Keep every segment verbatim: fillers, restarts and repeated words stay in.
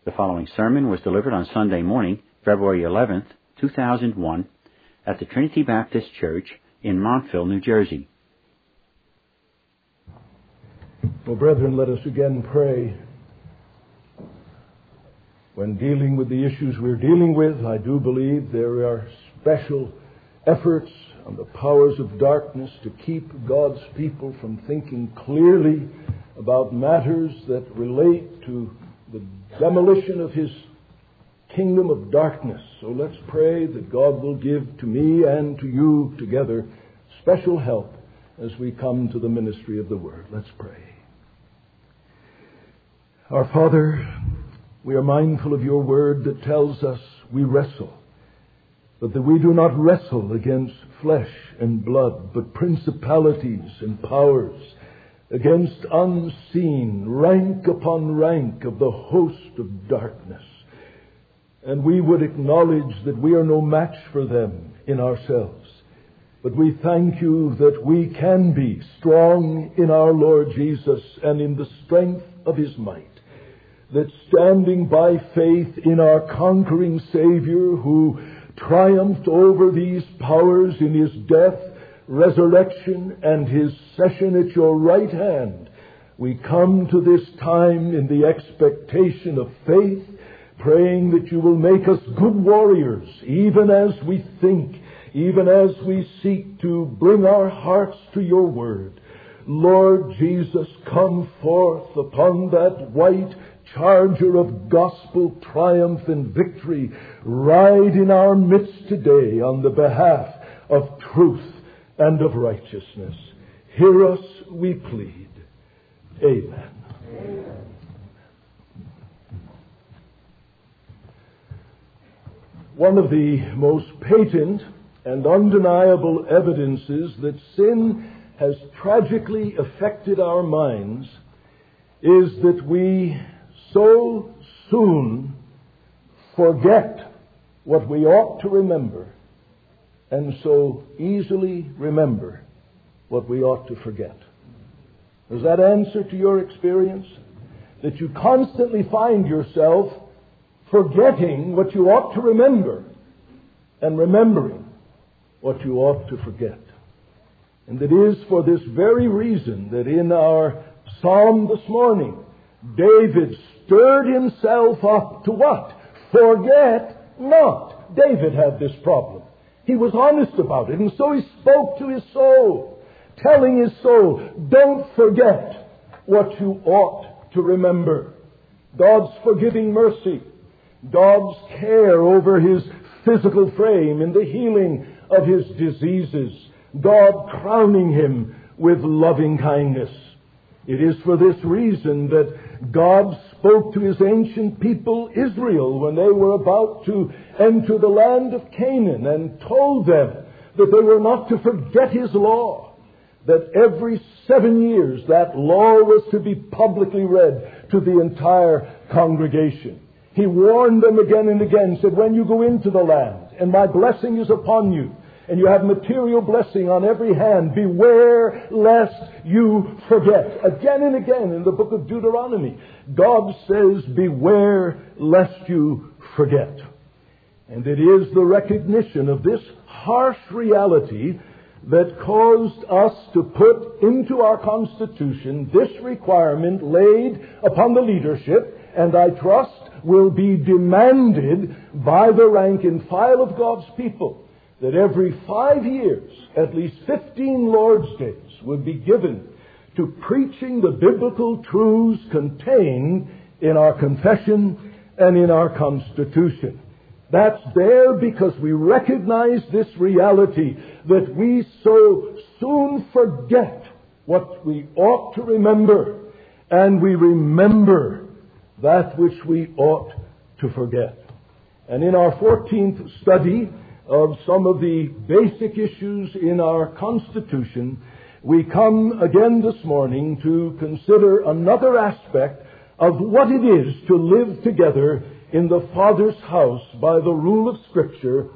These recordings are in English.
The following sermon was delivered on Sunday morning, February eleventh, two thousand one, at the Trinity Baptist Church in Montville, New Jersey. Well, brethren, let us again pray. When dealing with the issues we're dealing with, I do believe there are special efforts on the powers of darkness to keep God's people from thinking clearly about matters that relate to the demolition of His kingdom of darkness. So let's pray that God will give to me and to you together special help as we come to the ministry of the Word. Let's pray. Our Father, we are mindful of your Word that tells us we wrestle, but that we do not wrestle against flesh and blood, but principalities and powers, against unseen, rank upon rank of the host of darkness. And we would acknowledge that we are no match for them in ourselves. But we thank you that we can be strong in our Lord Jesus and in the strength of His might. That standing by faith in our conquering Savior, who triumphed over these powers in His death, resurrection, and His session at your right hand, we come to this time in the expectation of faith, praying that you will make us good warriors, even as we think, even as we seek to bring our hearts to your word. Lord Jesus, come forth upon that white charger of gospel triumph and victory. Ride in our midst today on the behalf of truth and of righteousness. Hear us, we plead. Amen. Amen. One of the most patent and undeniable evidences that sin has tragically affected our minds is that we so soon forget what we ought to remember, and so easily remember what we ought to forget. Does that answer to your experience? That you constantly find yourself forgetting what you ought to remember and remembering what you ought to forget. And it is for this very reason that in our psalm this morning, David stirred himself up to what? Forget not. David had this problem. He was honest about it, and so he spoke to his soul, telling his soul, don't forget what you ought to remember. God's forgiving mercy, God's care over his physical frame in the healing of his diseases, God crowning him with loving kindness. It is for this reason that God spoke to his ancient people Israel when they were about to enter the land of Canaan and told them that they were not to forget his law, that every seven years that law was to be publicly read to the entire congregation. He warned them again and again, said, when you go into the land and my blessing is upon you, and you have material blessing on every hand, beware lest you forget. Again and again in the book of Deuteronomy, God says, beware lest you forget. And it is the recognition of this harsh reality that caused us to put into our Constitution this requirement laid upon the leadership, and I trust will be demanded by the rank and file of God's people, that every five years, at least fifteen Lord's Days would be given to preaching the biblical truths contained in our confession and in our Constitution. That's there because we recognize this reality that we so soon forget what we ought to remember, and we remember that which we ought to forget. And in our fourteenth study of some of the basic issues in our Constitution, we come again this morning to consider another aspect of what it is to live together in the Father's house by the rule of Scripture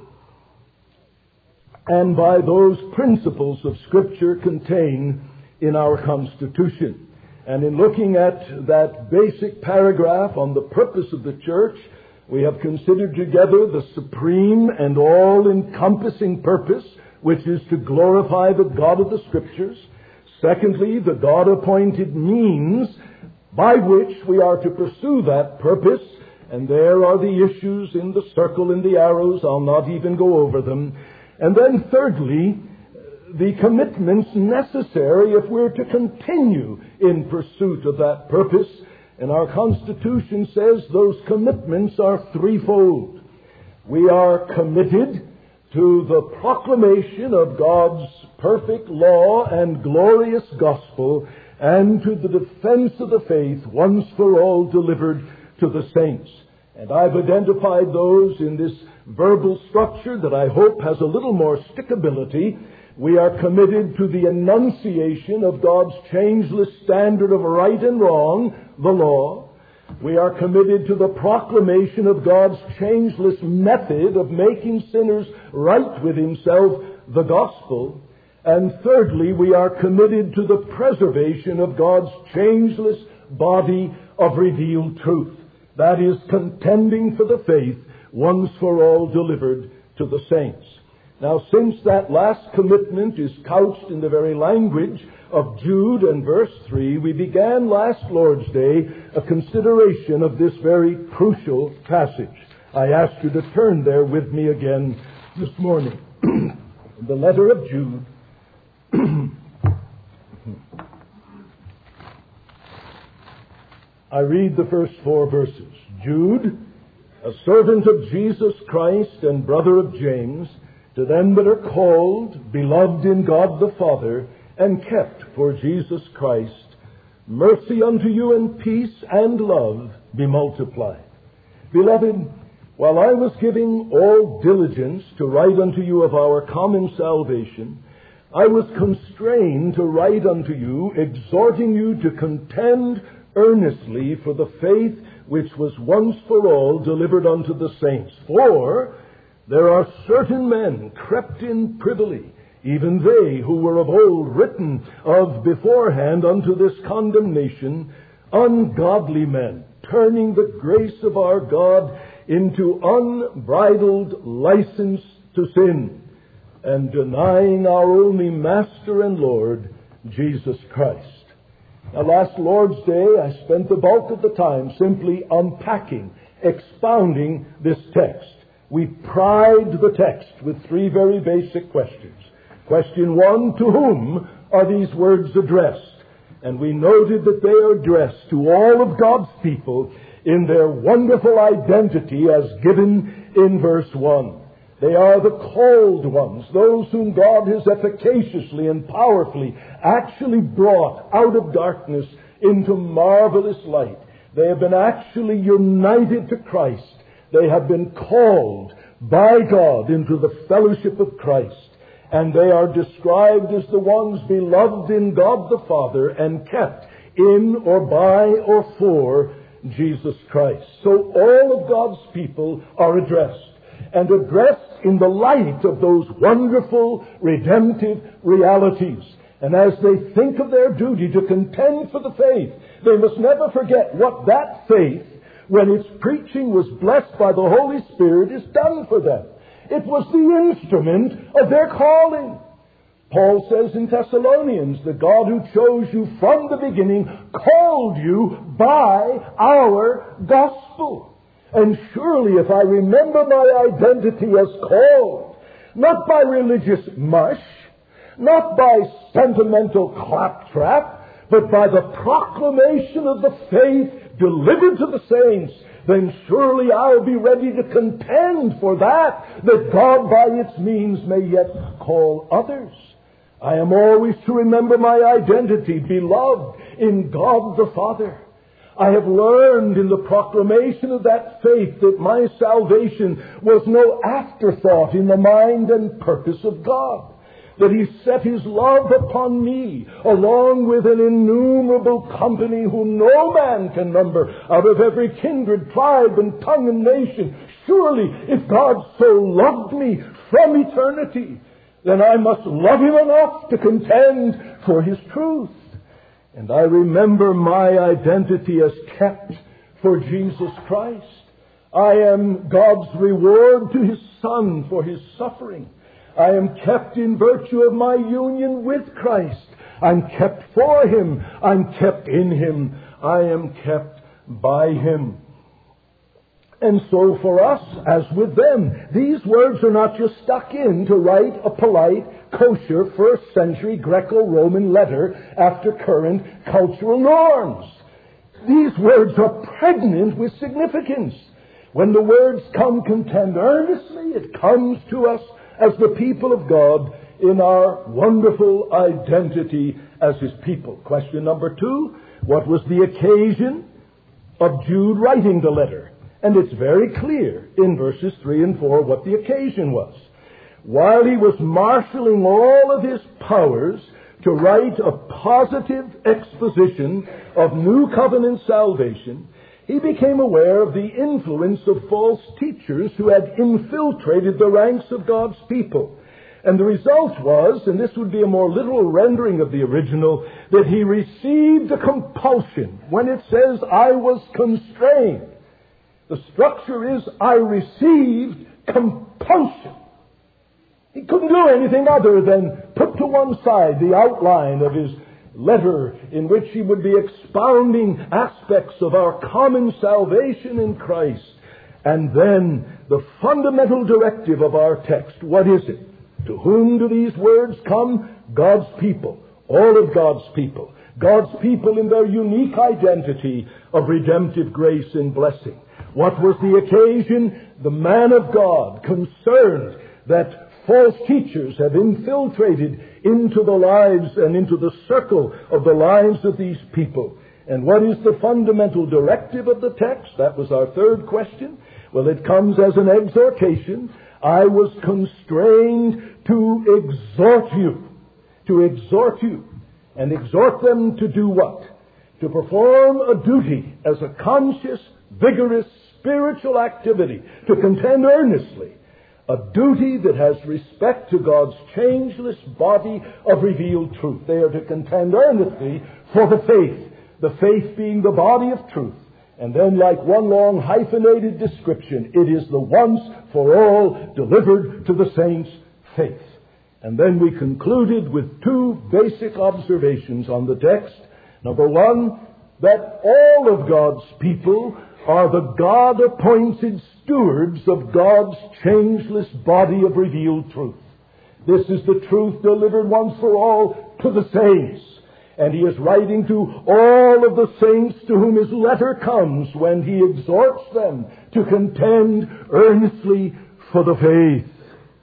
and by those principles of Scripture contained in our Constitution. And in looking at that basic paragraph on the purpose of the church, we have considered together the supreme and all-encompassing purpose, which is to glorify the God of the Scriptures. Secondly, the God-appointed means by which we are to pursue that purpose. And there are the issues in the circle and the arrows. I'll not even go over them. And then thirdly, the commitments necessary if we're to continue in pursuit of that purpose. And our Constitution says those commitments are threefold. We are committed to the proclamation of God's perfect law and glorious gospel, and to the defense of the faith once for all delivered to the saints. And I've identified those in this verbal structure that I hope has a little more stickability. We are committed to the enunciation of God's changeless standard of right and wrong, the law. We are committed to the proclamation of God's changeless method of making sinners right with Himself, the gospel. And thirdly, we are committed to the preservation of God's changeless body of revealed truth. That is, contending for the faith once for all delivered to the saints. Now, since that last commitment is couched in the very language of Jude and verse three, we began last Lord's Day a consideration of this very crucial passage. I ask you to turn there with me again this morning. The letter of Jude. I read the first four verses. Jude, a servant of Jesus Christ and brother of James, to them that are called, beloved in God the Father, and kept for Jesus Christ, mercy unto you and peace and love be multiplied. Beloved, while I was giving all diligence to write unto you of our common salvation, I was constrained to write unto you, exhorting you to contend earnestly for the faith which was once for all delivered unto the saints. For there are certain men crept in privily, even they who were of old written of beforehand unto this condemnation, ungodly men, turning the grace of our God into unbridled license to sin, and denying our only Master and Lord, Jesus Christ. Now, last Lord's Day, I spent the bulk of the time simply unpacking, expounding this text. We pried the text with three very basic questions. Question one, to whom are these words addressed? And we noted that they are addressed to all of God's people in their wonderful identity as given in verse one. They are the called ones, those whom God has efficaciously and powerfully actually brought out of darkness into marvelous light. They have been actually united to Christ. They have been called by God into the fellowship of Christ. And they are described as the ones beloved in God the Father and kept in or by or for Jesus Christ. So all of God's people are addressed, and addressed in the light of those wonderful redemptive realities. And as they think of their duty to contend for the faith, they must never forget what that faith, when its preaching was blessed by the Holy Spirit, has done for them. It was the instrument of their calling. Paul says in Thessalonians, the God who chose you from the beginning called you by our gospel. And surely if I remember my identity as called, not by religious mush, not by sentimental claptrap, but by the proclamation of the faith delivered to the saints, then surely I'll be ready to contend for that, that God by its means may yet call others. I am always to remember my identity, beloved in God the Father. I have learned in the proclamation of that faith that my salvation was no afterthought in the mind and purpose of God. That He set His love upon me, along with an innumerable company whom no man can number, out of every kindred, tribe, and tongue and nation. Surely, if God so loved me from eternity, then I must love Him enough to contend for His truth. And I remember my identity as kept for Jesus Christ. I am God's reward to His Son for His suffering. I am kept in virtue of my union with Christ. I'm kept for Him. I'm kept in Him. I am kept by Him. And so for us, as with them, these words are not just stuck in to write a polite, kosher, first century Greco-Roman letter after current cultural norms. These words are pregnant with significance. When the words come contend earnestly, it comes to us as the people of God in our wonderful identity as His people. Question number two, what was the occasion of Jude writing the letter? And it's very clear in verses three and four what the occasion was. While he was marshaling all of his powers to write a positive exposition of New Covenant salvation, he became aware of the influence of false teachers who had infiltrated the ranks of God's people. And the result was, and this would be a more literal rendering of the original, that he received a compulsion. When it says, I was constrained, the structure is, I received compulsion. He couldn't do anything other than put to one side the outline of his letter in which he would be expounding aspects of our common salvation in Christ. And then the fundamental directive of our text, what is it? To whom do these words come? God's people. All of God's people. God's people in their unique identity of redemptive grace and blessing. What was the occasion? The man of God, concerned that false teachers have infiltrated into the lives and into the circle of the lives of these people. And what is the fundamental directive of the text? That was our third question. Well, it comes as an exhortation. I was constrained to exhort you. To exhort you. And exhort them to do what? To perform a duty as a conscious, vigorous, spiritual activity. To contend earnestly. A duty that has respect to God's changeless body of revealed truth. They are to contend earnestly for the faith. The faith being the body of truth. And then, like one long hyphenated description, it is the once for all delivered to the saints' faith. And then we concluded with two basic observations on the text. Number one, that all of God's people are the God-appointed stewards of God's changeless body of revealed truth. This is the truth delivered once for all to the saints. And he is writing to all of the saints to whom his letter comes when he exhorts them to contend earnestly for the faith.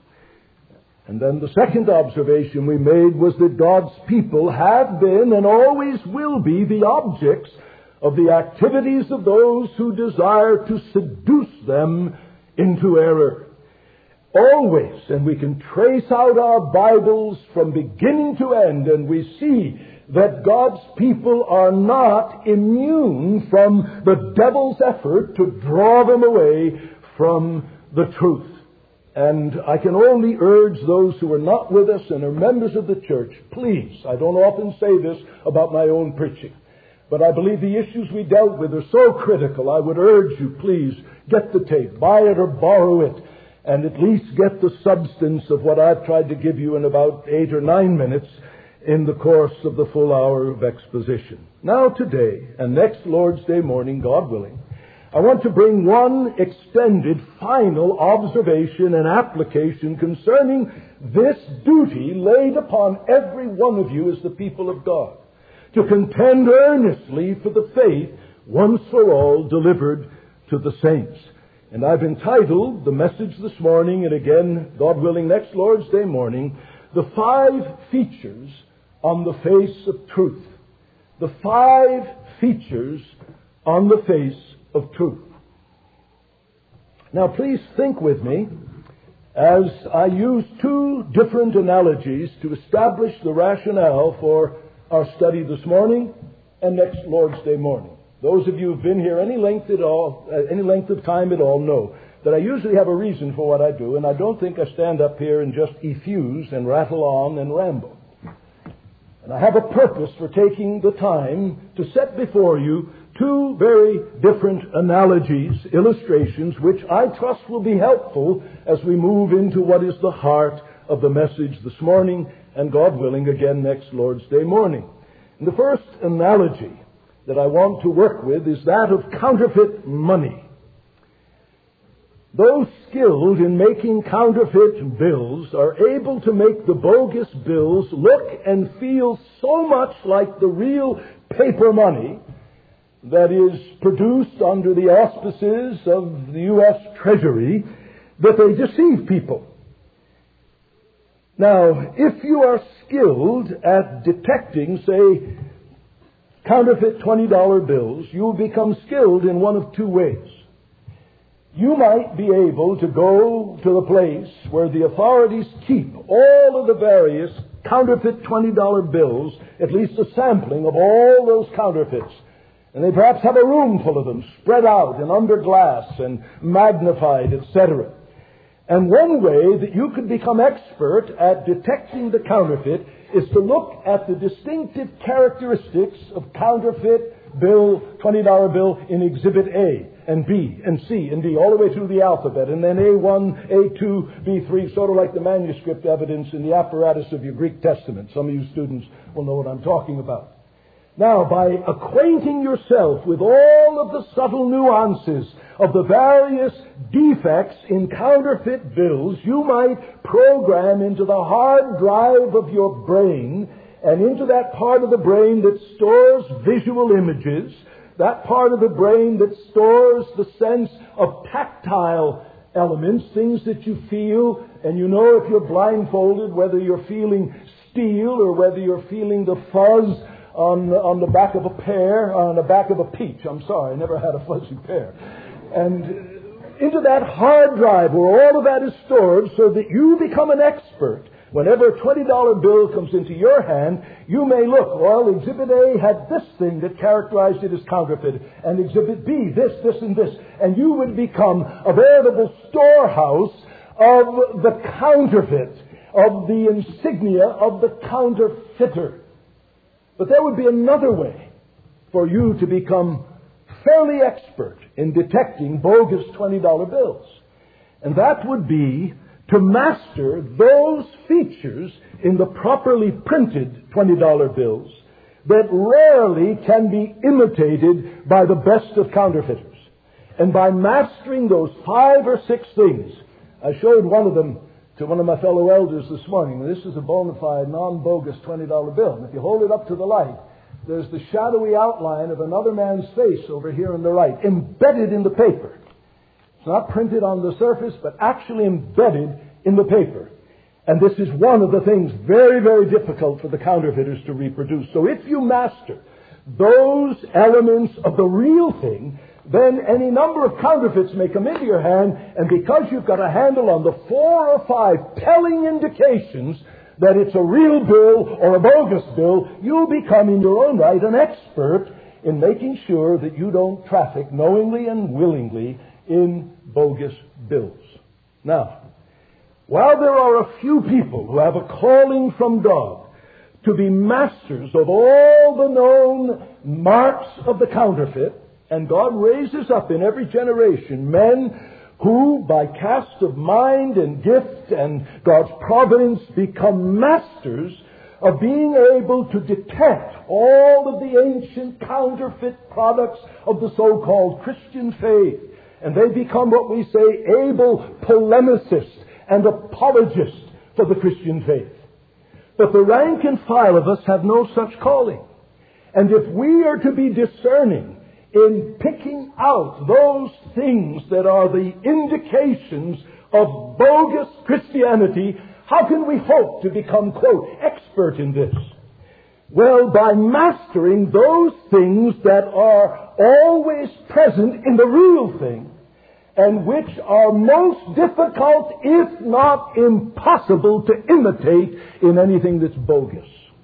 And then the second observation we made was that God's people have been and always will be the objects of the activities of those who desire to seduce them into error. Always, and we can trace out our Bibles from beginning to end, and we see that God's people are not immune from the devil's effort to draw them away from the truth. And I can only urge those who are not with us and are members of the church, please, I don't often say this about my own preaching, but I believe the issues we dealt with are so critical, I would urge you, please, get the tape, buy it or borrow it, and at least get the substance of what I've tried to give you in about eight or nine minutes in the course of the full hour of exposition. Now today, and next Lord's Day morning, God willing, I want to bring one extended final observation and application concerning this duty laid upon every one of you as the people of God, to contend earnestly for the faith once for all delivered to the saints. And I've entitled the message this morning, and again, God willing, next Lord's Day morning, the five features on the face of truth. The five features on the face of truth. Now please think with me as I use two different analogies to establish the rationale for our study this morning and next Lord's Day morning. Those of you who've been here any length at all, uh, any length of time at all know that I usually have a reason for what I do, and I don't think I stand up here and just effuse and rattle on and ramble. And I have a purpose for taking the time to set before you two very different analogies, illustrations, which I trust will be helpful as we move into what is the heart of the message this morning, and God willing, again next Lord's Day morning. And the first analogy that I want to work with is that of counterfeit money. Those skilled in making counterfeit bills are able to make the bogus bills look and feel so much like the real paper money that is produced under the auspices of the U S Treasury that they deceive people. Now, if you are skilled at detecting, say, counterfeit twenty dollar bills, you will become skilled in one of two ways. You might be able to go to the place where the authorities keep all of the various counterfeit twenty dollar bills, at least a sampling of all those counterfeits. And they perhaps have a room full of them, spread out and under glass and magnified, et cetera. And one way that you could become expert at detecting the counterfeit is to look at the distinctive characteristics of counterfeit bill, twenty dollar bill in Exhibit A and B and C and D, all the way through the alphabet, and then A one, A two, B three, sort of like the manuscript evidence in the apparatus of your Greek Testament. Some of you students will know what I'm talking about. Now, by acquainting yourself with all of the subtle nuances of the various defects in counterfeit bills, you might program into the hard drive of your brain and into that part of the brain that stores visual images, that part of the brain that stores the sense of tactile elements, things that you feel, and you know if you're blindfolded whether you're feeling steel or whether you're feeling the fuzz on, on the back of a pear, on the back of a peach. I'm sorry, I never had a fuzzy pear. And into that hard drive where all of that is stored so that you become an expert. Whenever a twenty dollar bill comes into your hand, you may look, well, Exhibit A had this thing that characterized it as counterfeit, and Exhibit B, this, this, and this. And you would become a veritable storehouse of the counterfeit, of the insignia of the counterfeiter. But there would be another way for you to become fairly expert in detecting bogus twenty dollar bills. And that would be to master those features in the properly printed twenty dollar bills that rarely can be imitated by the best of counterfeiters. And by mastering those five or six things, I showed one of them to one of my fellow elders this morning. This is a bona fide, non-bogus twenty dollar bill. And if you hold it up to the light, there's the shadowy outline of another man's face over here on the right, embedded in the paper. It's not printed on the surface, but actually embedded in the paper. And this is one of the things very, very difficult for the counterfeiters to reproduce. So if you master those elements of the real thing, then any number of counterfeits may come into your hand, and because you've got a handle on the four or five telling indications that it's a real bill or a bogus bill, you'll become in your own right an expert in making sure that you don't traffic knowingly and willingly in bogus bills. Now, while there are a few people who have a calling from God to be masters of all the known marks of the counterfeit, and God raises up in every generation men who, by cast of mind and gift and God's providence, become masters of being able to detect all of the ancient counterfeit products of the so-called Christian faith. And they become what we say able polemicists and apologists for the Christian faith. But the rank and file of us have no such calling. And if we are to be discerning in picking out those things that are the indications of bogus Christianity, how can we hope to become, quote, expert in this? Well, by mastering those things that are always present in the real thing, and which are most difficult, if not impossible, to imitate in anything that's bogus.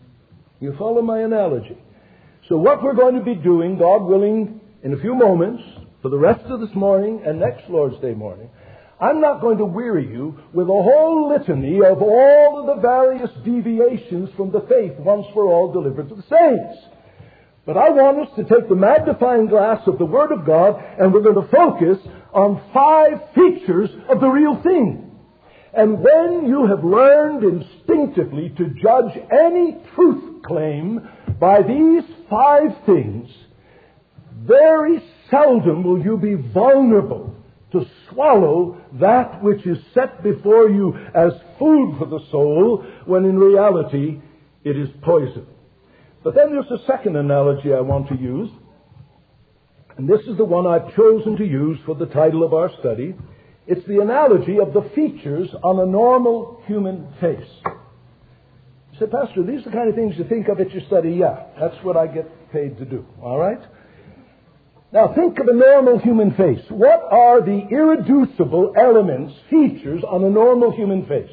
You follow my analogy? So what we're going to be doing, God willing, in a few moments, for the rest of this morning and next Lord's Day morning, I'm not going to weary you with a whole litany of all of the various deviations from the faith once for all delivered to the saints. But I want us to take the magnifying glass of the Word of God, and we're going to focus on five features of the real thing. And when you have learned instinctively to judge any truth claim by these five things, very seldom will you be vulnerable to swallow that which is set before you as food for the soul, when in reality it is poison. But then there's a second analogy I want to use, and this is the one I've chosen to use for the title of our study. It's the analogy of the features on a normal human face. You say, Pastor, these are the kind of things you think of at your study. Yeah, that's what I get paid to do. All right? Now, think of a normal human face. What are the irreducible elements, features on a normal human face?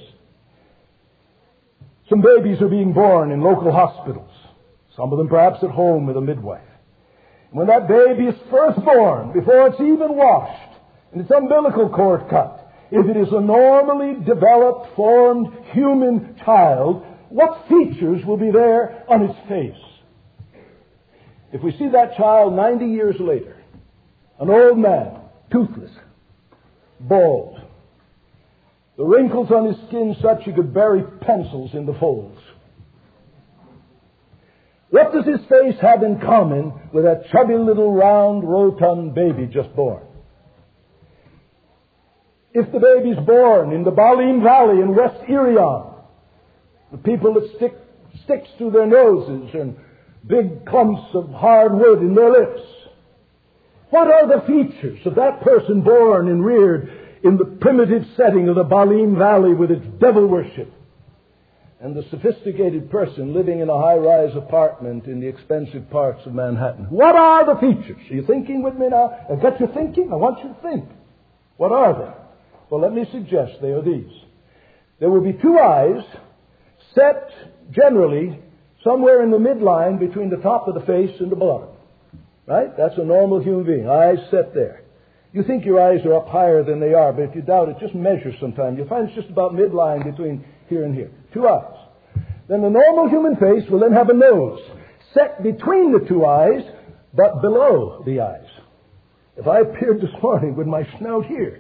Some babies are being born in local hospitals. Some of them perhaps at home with a midwife. When that baby is first born, before it's even washed, and its umbilical cord cut, if it is a normally developed, formed human child, what features will be there on its face? If we see that child ninety years later, an old man, toothless, bald, the wrinkles on his skin such you could bury pencils in the folds. What does his face have in common with that chubby little round, rotund baby just born? If the baby's born in the Baleen Valley in West Irion, the people that stick sticks through their noses and big clumps of hard wood in their lips, what are the features of that person born and reared in the primitive setting of the Baleen Valley with its devil worship, and the sophisticated person living in a high-rise apartment in the expensive parts of Manhattan? What are the features? Are you thinking with me now? I've got you thinking. I want you to think. What are they? Well, let me suggest they are these. There will be two eyes set generally somewhere in the midline between the top of the face and the bottom. Right? That's a normal human being. Eyes set there. You think your eyes are up higher than they are, but if you doubt it, just measure sometime. You'll find it's just about midline between here and here. Two eyes. Then the normal human face will then have a nose set between the two eyes, but below the eyes. If I appeared this morning with my snout here,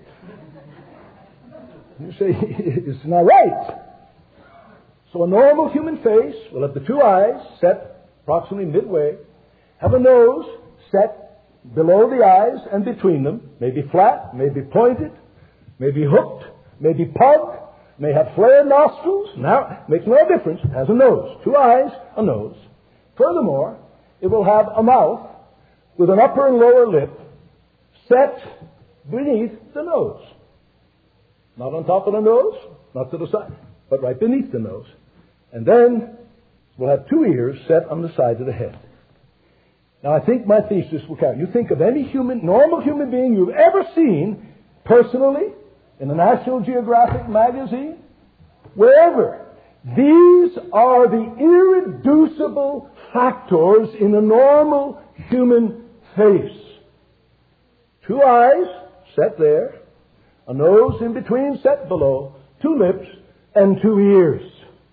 you say, it's not right. So a normal human face will have the two eyes set approximately midway, have a nose set below the eyes and between them, maybe flat, maybe pointed, maybe hooked, maybe pug, may have flared nostrils. Now, it makes no difference. It has a nose. Two eyes, a nose. Furthermore, it will have a mouth with an upper and lower lip set beneath the nose. Not on top of the nose, not to the side, but right beneath the nose. And then we'll have two ears set on the side of the head. Now, I think my thesis will count. You think of any human, normal human being you've ever seen, personally, in a National Geographic magazine, wherever. These are the irreducible factors in a normal human face. Two eyes set there, a nose in between set below, two lips, and two ears.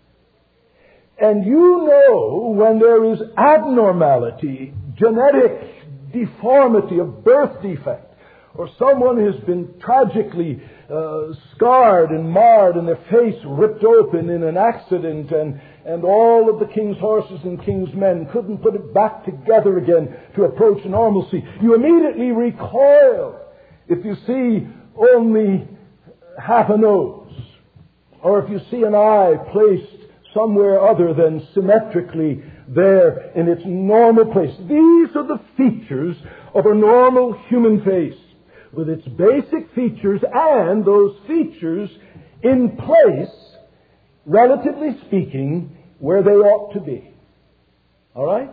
And you know when there is abnormality, genetic deformity, a birth defect, or someone has been tragically uh, scarred and marred and their face ripped open in an accident, and, and all of the king's horses and king's men couldn't put it back together again to approach normalcy. You immediately recoil if you see only half a nose, or if you see an eye placed somewhere other than symmetrically there in its normal place. These are the features of a normal human face, with its basic features and those features in place, relatively speaking, where they ought to be. All right?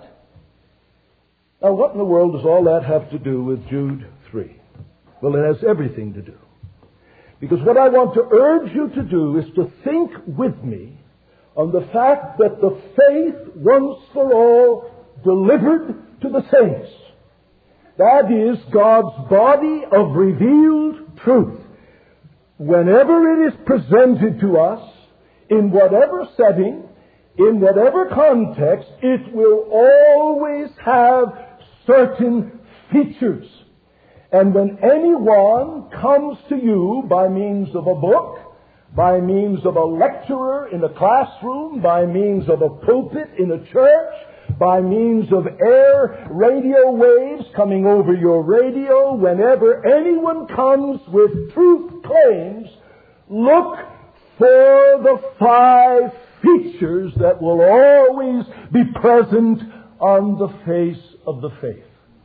Now, what in the world does all that have to do with Jude three? Well, it has everything to do. Because what I want to urge you to do is to think with me on the fact that the faith once for all delivered to the saints, that is God's body of revealed truth, whenever it is presented to us, in whatever setting, in whatever context, it will always have certain features. And when anyone comes to you by means of a book, by means of a lecturer in a classroom, by means of a pulpit in a church, by means of air radio waves coming over your radio, whenever anyone comes with truth claims, look for the five features that will always be present on the face of the faith.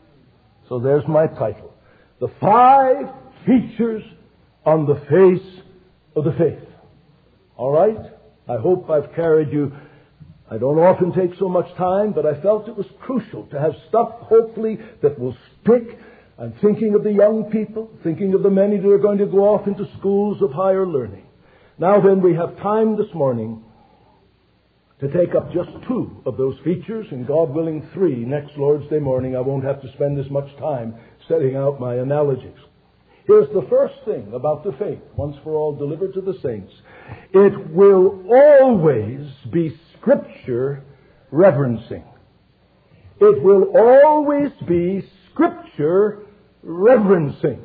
So there's my title. The five features on the face of the faith. All right? I hope I've carried you. I don't often take so much time, but I felt it was crucial to have stuff, hopefully, that will stick. I'm thinking of the young people, thinking of the many that are going to go off into schools of higher learning. Now then, we have time this morning to take up just two of those features, and God willing, three next Lord's Day morning. I won't have to spend as much time setting out my analogies. Here's the first thing about the faith, once for all delivered to the saints. It will always be Scripture reverencing. It will always be Scripture reverencing.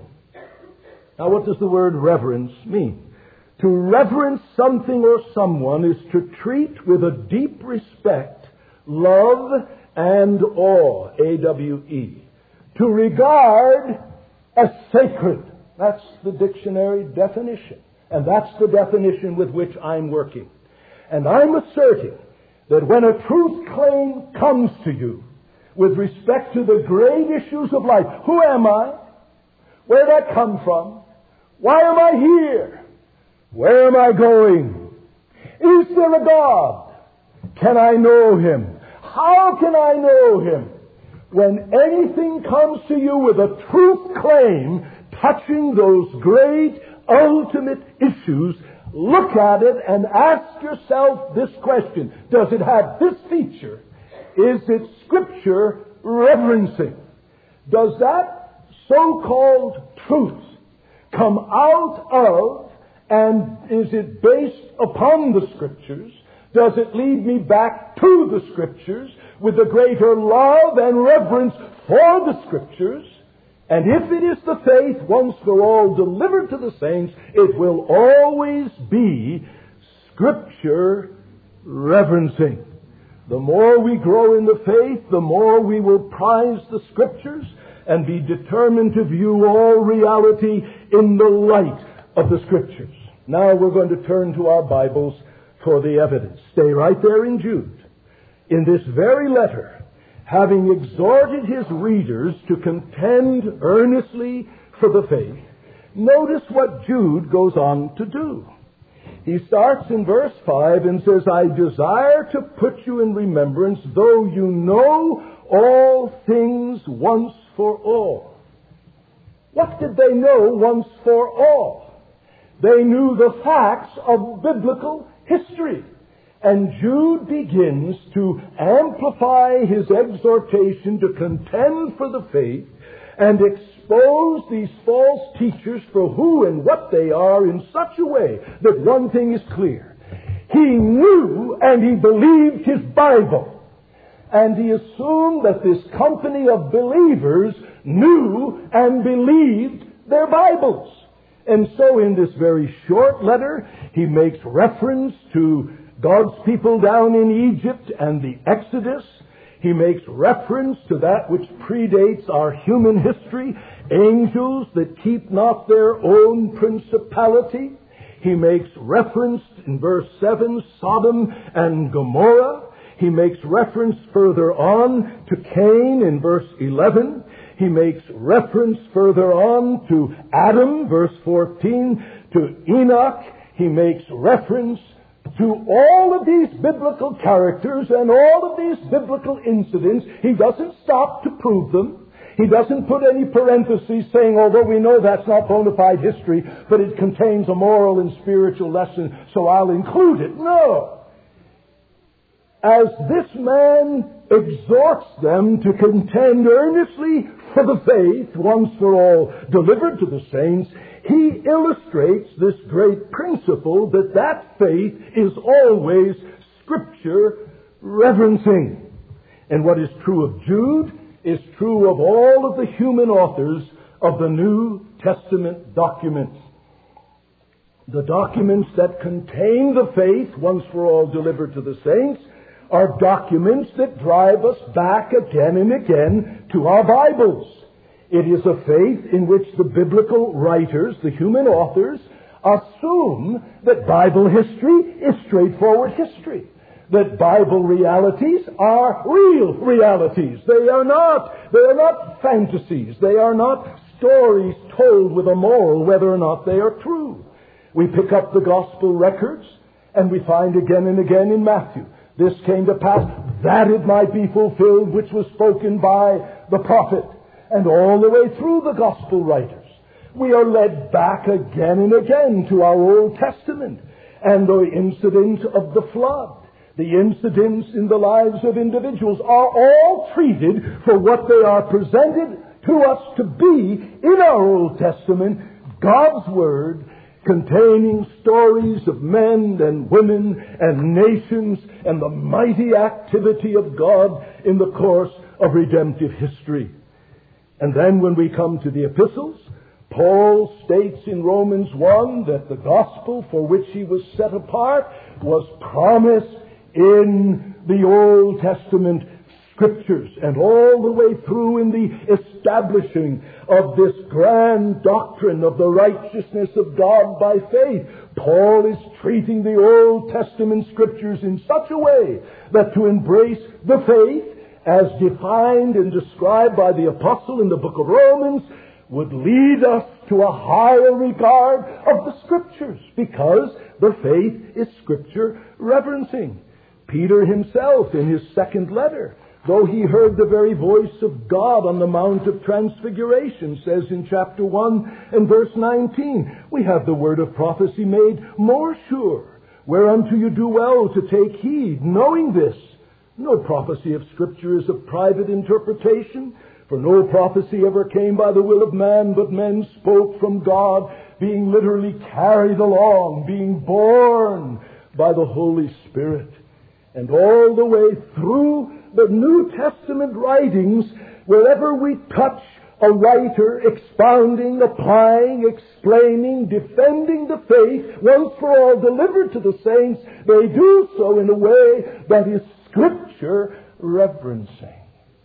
Now, what does the word reverence mean? To reverence something or someone is to treat with a deep respect, love, and awe, A W E. To regard as sacred. That's the dictionary definition. And that's the definition with which I'm working. And I'm asserting that when a truth claim comes to you with respect to the great issues of life, who am I? Where did I come from? Why am I here? Where am I going? Is there a God? Can I know Him? How can I know Him? When anything comes to you with a truth claim touching those great ultimate issues, look at it and ask yourself this question. Does it have this feature? Is it Scripture reverencing? Does that so-called truth come out of, and is it based upon the Scriptures? Does it lead me back to the Scriptures with a greater love and reverence for the Scriptures? And if it is the faith once for all delivered to the saints, it will always be Scripture reverencing. The more we grow in the faith, the more we will prize the Scriptures and be determined to view all reality in the light of the Scriptures. Now we're going to turn to our Bibles for the evidence. Stay right there in Jude. In this very letter, having exhorted his readers to contend earnestly for the faith, notice what Jude goes on to do. He starts in verse five and says, I desire to put you in remembrance, though you know all things once for all. What did they know once for all? They knew the facts of biblical history. And Jude begins to amplify his exhortation to contend for the faith and expose these false teachers for who and what they are in such a way that one thing is clear. He knew and he believed his Bible. And he assumed that this company of believers knew and believed their Bibles. And so in this very short letter, he makes reference to God's people down in Egypt and the Exodus. He makes reference to that which predates our human history, angels that keep not their own principality. He makes reference in verse seven, Sodom and Gomorrah. He makes reference further on to Cain in verse eleven. He makes reference further on to Adam, verse fourteen, to Enoch. He makes reference to all of these biblical characters and all of these biblical incidents. He doesn't stop to prove them. He doesn't put any parentheses saying, although we know that's not bona fide history, but it contains a moral and spiritual lesson, so I'll include it. No. As this man exhorts them to contend earnestly for the faith, once for all delivered to the saints, he illustrates this great principle that that faith is always Scripture reverencing. And what is true of Jude is true of all of the human authors of the New Testament documents. The documents that contain the faith, once for all delivered to the saints, are documents that drive us back again and again to our Bibles. It is a faith in which the biblical writers, the human authors, assume that Bible history is straightforward history. That Bible realities are real realities. They are not, they are not fantasies. They are not stories told with a moral, whether or not they are true. We pick up the gospel records, and we find again and again in Matthew, this came to pass, that it might be fulfilled which was spoken by the prophet. And all the way through the gospel writers, we are led back again and again to our Old Testament and the incident of the flood. The incidents in the lives of individuals are all treated for what they are presented to us to be in our Old Testament, God's Word, containing stories of men and women and nations and the mighty activity of God in the course of redemptive history. And then when we come to the epistles, Paul states in Romans one that the gospel for which he was set apart was promised in the Old Testament Scriptures, and all the way through in the establishing of this grand doctrine of the righteousness of God by faith. Paul is treating the Old Testament Scriptures in such a way that to embrace the faith as defined and described by the apostle in the book of Romans would lead us to a higher regard of the Scriptures, because the faith is Scripture reverencing. Peter himself, in his second letter, though he heard the very voice of God on the Mount of Transfiguration, says in chapter one and verse nineteen, we have the word of prophecy made more sure, whereunto you do well to take heed, knowing this. No prophecy of Scripture is of private interpretation, for no prophecy ever came by the will of man, but men spoke from God, being literally carried along, being borne by the Holy Spirit. And all the way through the New Testament writings, wherever we touch a writer expounding, applying, explaining, defending the faith, once for all delivered to the saints, they do so in a way that is Scripture reverencing.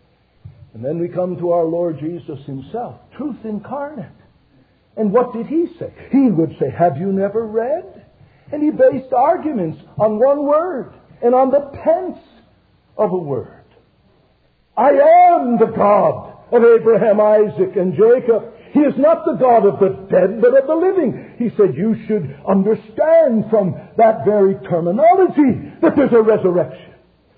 And then we come to our Lord Jesus himself, truth incarnate. And what did he say? He would say, have you never read? And he based arguments on one word and on the tense of a word. I am the God of Abraham, Isaac, and Jacob. He is not the God of the dead, but of the living. He said you should understand from that very terminology that there's a resurrection.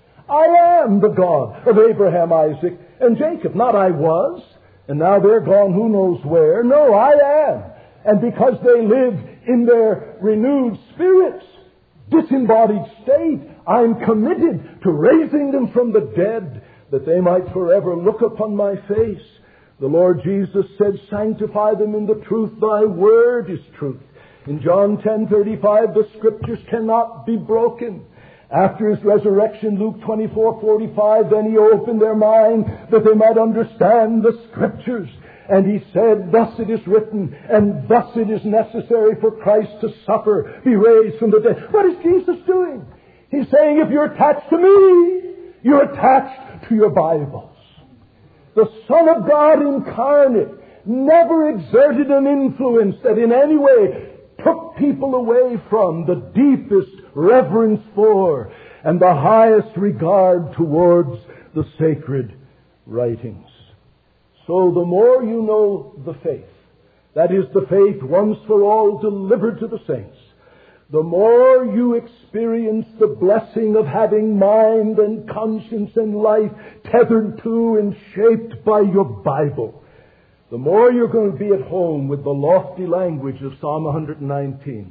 I am the God of Abraham, Isaac, and Jacob. Not I was, and now they're gone who knows where. No, I am. And because they live in their renewed spirits, disembodied state, I'm committed to raising them from the dead, that they might forever look upon my face. The Lord Jesus said, sanctify them in the truth. Thy word is truth. In John ten thirty-five, the Scriptures cannot be broken. After his resurrection, Luke twenty-four forty-five, then he opened their mind that they might understand the Scriptures. And he said, thus it is written, and thus it is necessary for Christ to suffer, be raised from the dead. What is Jesus doing? He's saying, if you're attached to me, you're attached to your Bibles. The Son of God incarnate never exerted an influence that in any way took people away from the deepest reverence for and the highest regard towards the sacred writings. So the more you know the faith, that is the faith once for all delivered to the saints, the more you experience the blessing of having mind and conscience and life tethered to and shaped by your Bible, the more you're going to be at home with the lofty language of Psalm one nineteen.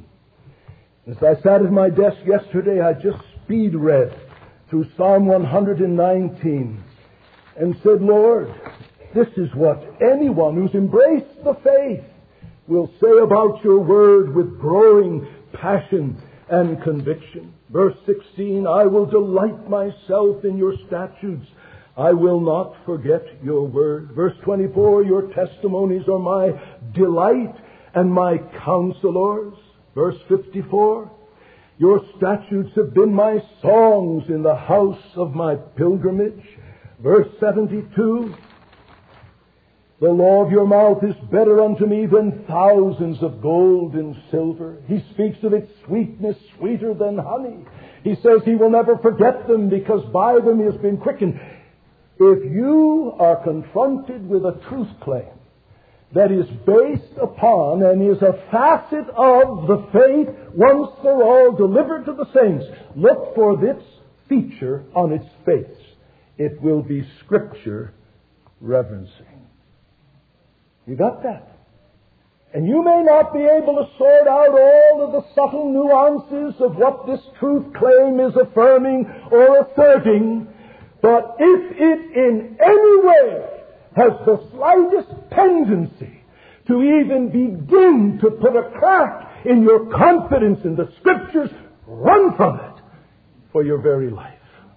As I sat at my desk yesterday, I just speed read through Psalm one nineteen and said, Lord, this is what anyone who's embraced the faith will say about your word with growing passion and conviction. Verse sixteen, I will delight myself in your statutes. I will not forget your word. Verse twenty-four, your testimonies are my delight and my counselors. Verse fifty-four, your statutes have been my songs in the house of my pilgrimage. Verse seventy-two, the law of your mouth is better unto me than thousands of gold and silver. He speaks of its sweetness, sweeter than honey. He says he will never forget them because by them he has been quickened. If you are confronted with a truth claim that is based upon and is a facet of the faith once for all delivered to the saints, look for this feature on its face. It will be Scripture reverencing. You got that? And you may not be able to sort out all of the subtle nuances of what this truth claim is affirming or asserting, but if it in any way has the slightest tendency to even begin to put a crack in your confidence in the Scriptures, run from it for your very life.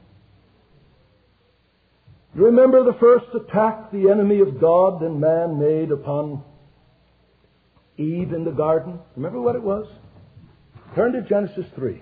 You remember the first attack the enemy of God and man made upon Eve in the garden? Remember what it was? Turn to Genesis three.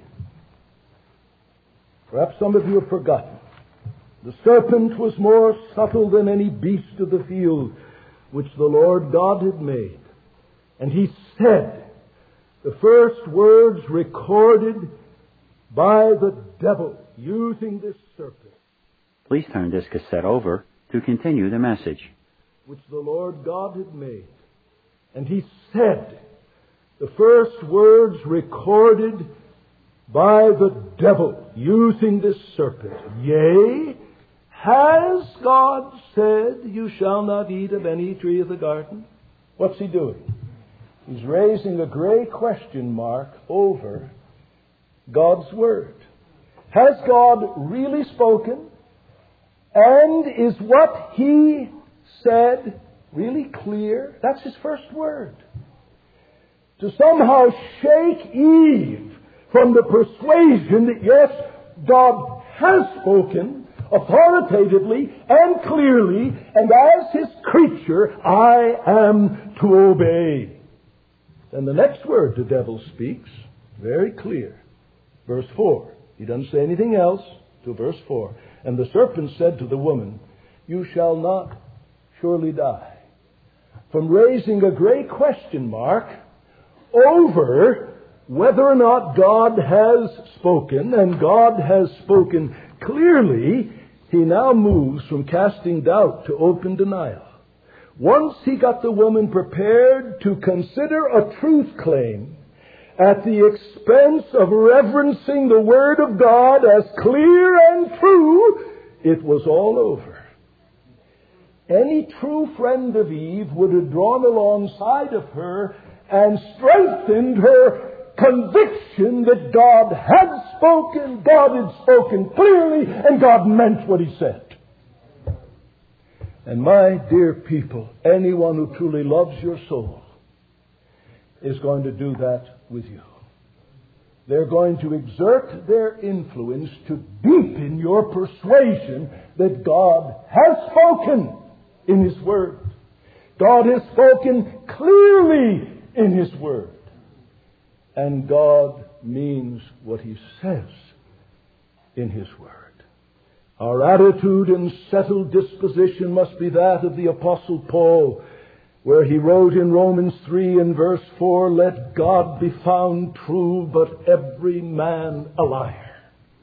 Perhaps some of you have forgotten. The serpent was more subtle than any beast of the field which the Lord God had made. And he said, the first words recorded by the devil using this serpent. Please turn this cassette over to continue the message. Which the Lord God had made. And he said, the first words recorded by the devil using this serpent. Yea, has God said, you shall not eat of any tree of the garden? What's he doing? He's raising a great question mark over God's Word. Has God really spoken? And is what he said really clear? That's his first word. To somehow shake Eve from the persuasion that yes, God has spoken authoritatively and clearly, and as his creature, I am to obey. Then the next word the devil speaks, very clear. Verse four. He doesn't say anything else to verse four. And the serpent said to the woman, you shall not surely die. From raising a great question mark over whether or not God has spoken, and God has spoken clearly, he now moves from casting doubt to open denial. Once he got the woman prepared to consider a truth claim at the expense of reverencing the Word of God as clear and true, it was all over. Any true friend of Eve would have drawn alongside of her and strengthened her conviction that God had spoken, God had spoken clearly, and God meant what he said. And my dear people, anyone who truly loves your soul is going to do that with you. They're going to exert their influence to deepen your persuasion that God has spoken in his Word. God has spoken clearly in his Word. And God means what he says in his Word. Our attitude and settled disposition must be that of the Apostle Paul, where he wrote in Romans three and verse four, let God be found true, but every man a liar.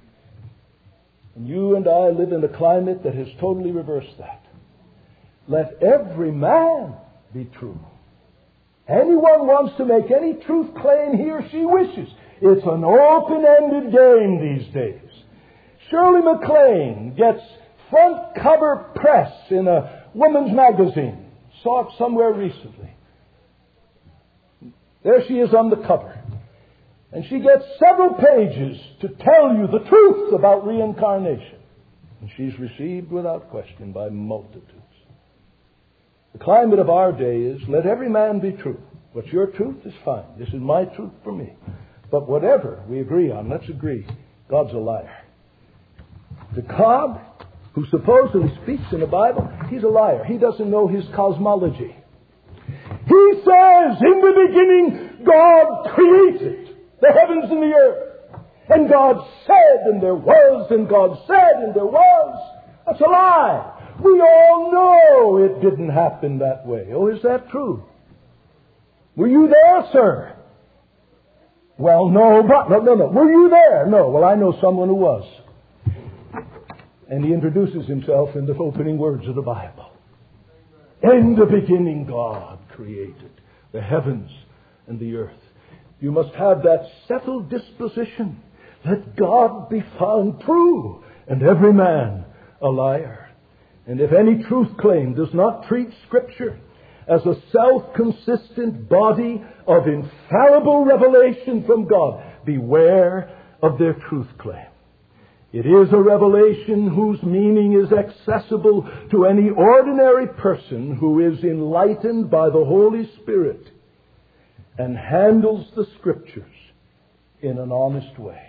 And you and I live in a climate that has totally reversed that. Let every man be true. Anyone wants to make any truth claim he or she wishes. It's an open-ended game these days. Shirley MacLaine gets front cover press in a woman's magazine. Saw it somewhere recently. There she is on the cover. And she gets several pages to tell you the truth about reincarnation. And she's received without question by multitudes. The climate of our day is, let every man be true. What's your truth is fine. This is my truth for me. But whatever we agree on, let's agree, God's a liar. The God who supposedly speaks in the Bible, he's a liar. He doesn't know his cosmology. He says, in the beginning, God created the heavens and the earth. And God said, and there was, and God said, and there was. That's a lie. We all know it didn't happen that way. Oh, is that true? Were you there, sir? Well, no, but, no, no, no. Were you there? No. Well, I know someone who was. And he introduces himself in the opening words of the Bible. In the beginning, God created the heavens and the earth. You must have that settled disposition. Let God be found true, and every man a liar. And if any truth claim does not treat Scripture as a self-consistent body of infallible revelation from God, beware of their truth claim. It is a revelation whose meaning is accessible to any ordinary person who is enlightened by the Holy Spirit and handles the Scriptures in an honest way.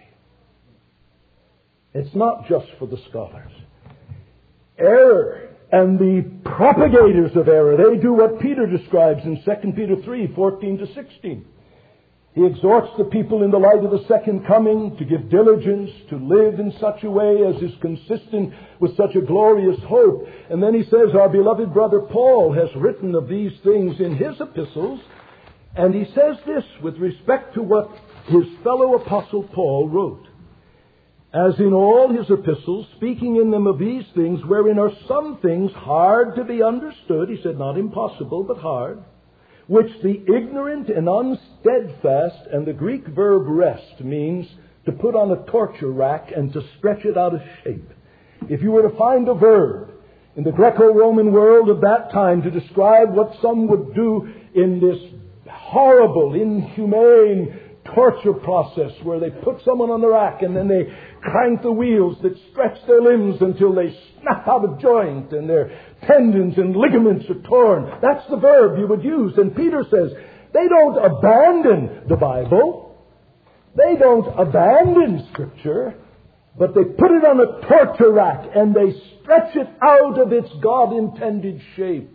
It's not just for the scholars. Error and the propagators of error, they do what Peter describes in Second Peter three, fourteen to sixteen. He exhorts the people in the light of the second coming to give diligence, to live in such a way as is consistent with such a glorious hope. And then he says, our beloved brother Paul has written of these things in his epistles. And he says this with respect to what his fellow apostle Paul wrote. As in all his epistles, speaking in them of these things, wherein are some things hard to be understood, he said not impossible, but hard, which the ignorant and unsteadfast, and the Greek verb rest means to put on a torture rack and to stretch it out of shape. If you were to find a verb in the Greco-Roman world of that time to describe what some would do in this horrible, inhumane torture process where they put someone on the rack and then they crank the wheels that stretch their limbs until they snap out of joint and their tendons and ligaments are torn. That's the verb you would use. And Peter says, they don't abandon the Bible. They don't abandon Scripture. But they put it on a torture rack and they stretch it out of its God-intended shape.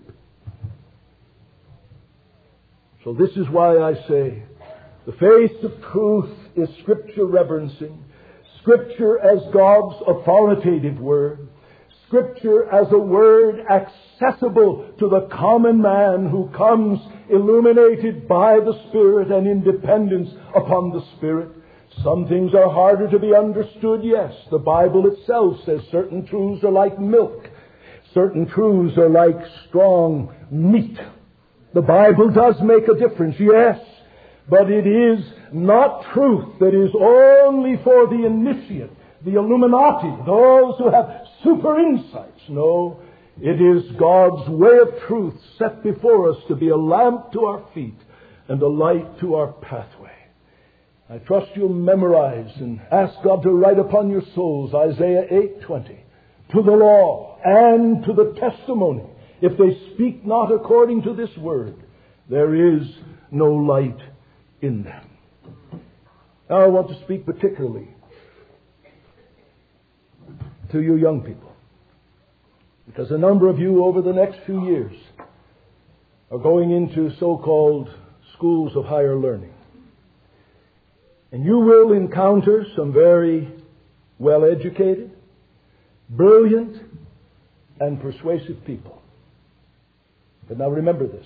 So this is why I say, the face of truth is Scripture reverencing. Scripture as God's authoritative Word. Scripture as a Word accessible to the common man who comes illuminated by the Spirit and in dependence upon the Spirit. Some things are harder to be understood, yes. The Bible itself says certain truths are like milk. Certain truths are like strong meat. The Bible does make a difference, yes. But it is not truth that is only for the initiate, the Illuminati, those who have super insights. No, it is God's way of truth set before us to be a lamp to our feet and a light to our pathway. I trust you'll memorize and ask God to write upon your souls Isaiah eight twenty. To the law and to the testimony, if they speak not according to this word, there is no light in them. Now I want to speak particularly to you young people, because a number of you over the next few years are going into so-called schools of higher learning. And you will encounter some very well-educated, brilliant, and persuasive people. But now remember this.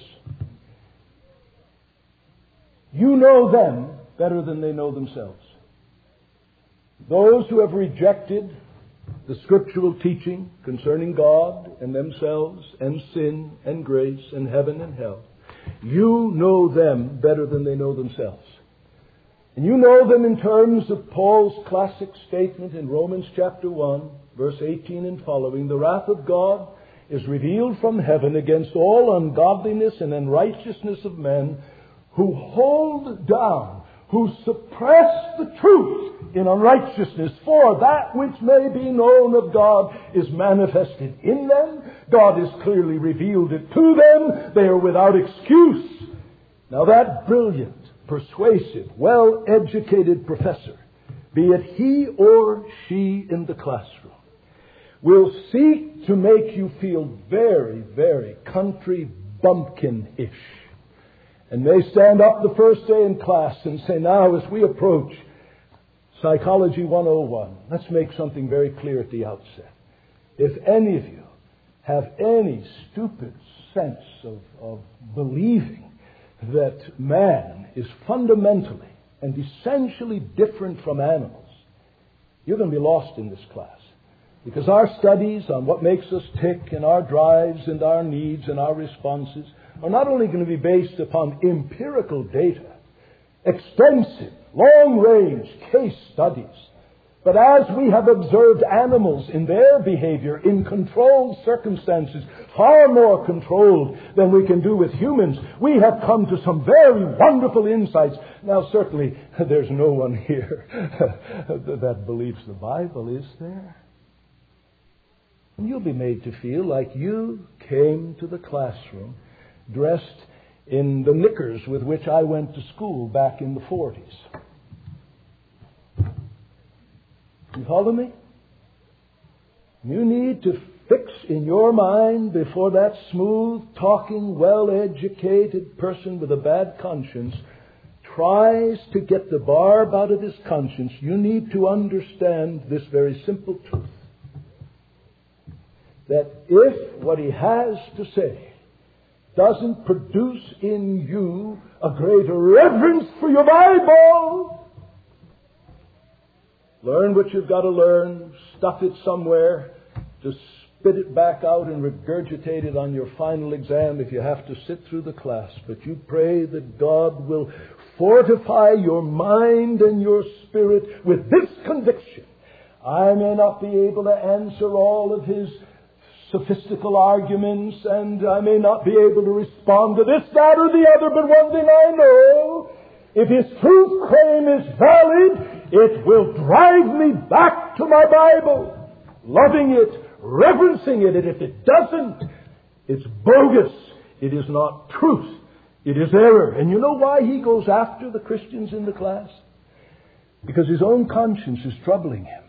You know them better than they know themselves. Those who have rejected the scriptural teaching concerning God and themselves and sin and grace and heaven and hell, you know them better than they know themselves. And you know them in terms of Paul's classic statement in Romans chapter one, verse eighteen and following. The wrath of God is revealed from heaven against all ungodliness and unrighteousness of men who hold down, who suppress the truth in unrighteousness. For that which may be known of God is manifested in them. God has clearly revealed it to them. They are without excuse. Now that brilliant, persuasive, well-educated professor, be it he or she in the classroom, will seek to make you feel very, very country bumpkin-ish. And may stand up the first day in class and say, now as we approach Psychology one oh one, let's make something very clear at the outset. If any of you have any stupid sense of, of believing that man is fundamentally and essentially different from animals, you're going to be lost in this class. Because our studies on what makes us tick and our drives and our needs and our responses are not only going to be based upon empirical data, extensive, long-range case studies, but as we have observed animals in their behavior in controlled circumstances, far more controlled than we can do with humans, we have come to some very wonderful insights. Now, certainly, there's no one here that believes the Bible, is there? And you'll be made to feel like you came to the classroom dressed in the knickers with which I went to school back in the forties. You follow me? You need to fix in your mind before that smooth-talking, well-educated person with a bad conscience tries to get the barb out of his conscience. You need to understand this very simple truth. That if what he has to say doesn't produce in you a greater reverence for your Bible, learn what you've got to learn, stuff it somewhere, to spit it back out and regurgitate it on your final exam if you have to sit through the class. But you pray that God will fortify your mind and your spirit with this conviction. I may not be able to answer all of his sophistical arguments, and I may not be able to respond to this, that, or the other, but one thing I know, if his truth claim is valid, it will drive me back to my Bible, loving it, reverencing it, and if it doesn't, it's bogus. It is not truth. It is error. And you know why he goes after the Christians in the class? Because his own conscience is troubling him.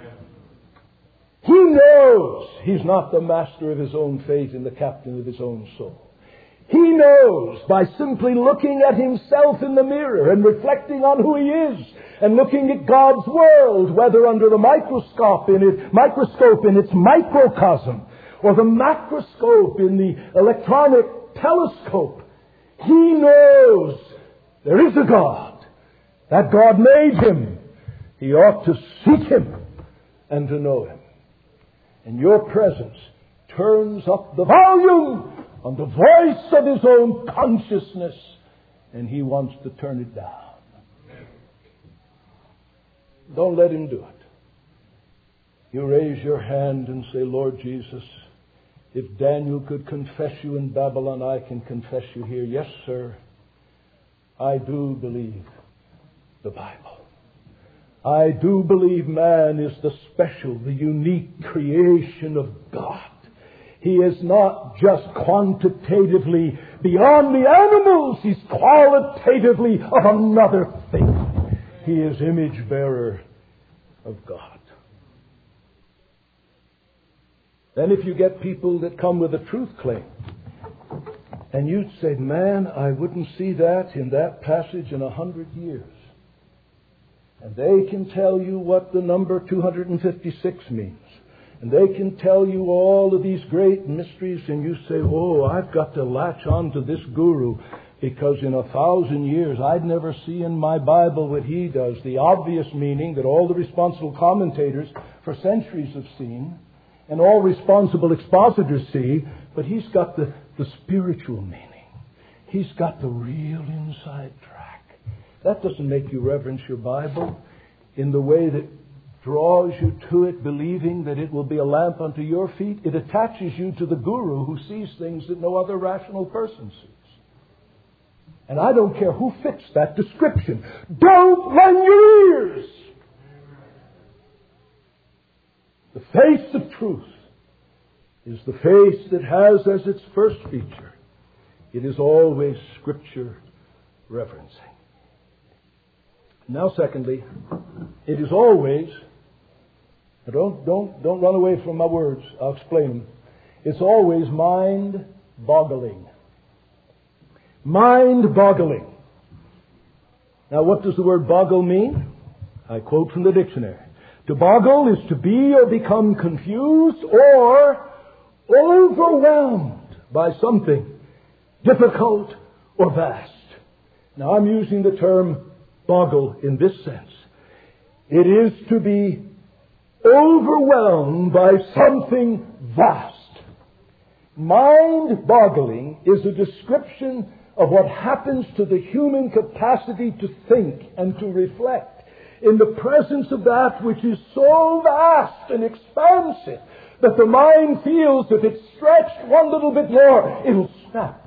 He knows he's not the master of his own fate and the captain of his own soul. He knows by simply looking at himself in the mirror and reflecting on who he is and looking at God's world, whether under the microscope in it, microscope in its microcosm or the macroscope in the electronic telescope, he knows there is a God. That God made him. He ought to seek him and to know him. And your presence turns up the volume on the voice of his own consciousness, and he wants to turn it down. Don't let him do it. You raise your hand and say, Lord Jesus, if Daniel could confess you in Babylon, I can confess you here. Yes, sir, I do believe the Bible. I do believe man is the special, the unique creation of God. He is not just quantitatively beyond the animals. He's qualitatively of another thing. He is image bearer of God. Then if you get people that come with a truth claim, and you'd say, man, I wouldn't see that in that passage in a hundred years. And they can tell you what the number two hundred fifty-six means. And they can tell you all of these great mysteries, and you say, oh, I've got to latch on to this guru, because in a thousand years I'd never see in my Bible what he does. The obvious meaning that all the responsible commentators for centuries have seen, and all responsible expositors see, but he's got the, the spiritual meaning. He's got the real inside track. That doesn't make you reverence your Bible in the way that draws you to it, believing that it will be a lamp unto your feet. It attaches you to the guru who sees things that no other rational person sees. And I don't care who fits that description. Don't lend your ears. The face of truth is the face that has as its first feature, it is always Scripture referencing. Now, secondly, it is always, don't, don't, don't run away from my words, I'll explain them. It's always mind-boggling. Mind-boggling. Now, what does the word boggle mean? I quote from the dictionary. To boggle is to be or become confused or overwhelmed by something difficult or vast. Now, I'm using the term boggle in this sense. It is to be overwhelmed by something vast. Mind-boggling is a description of what happens to the human capacity to think and to reflect in the presence of that which is so vast and expansive that the mind feels if it's stretched one little bit more, it'll snap.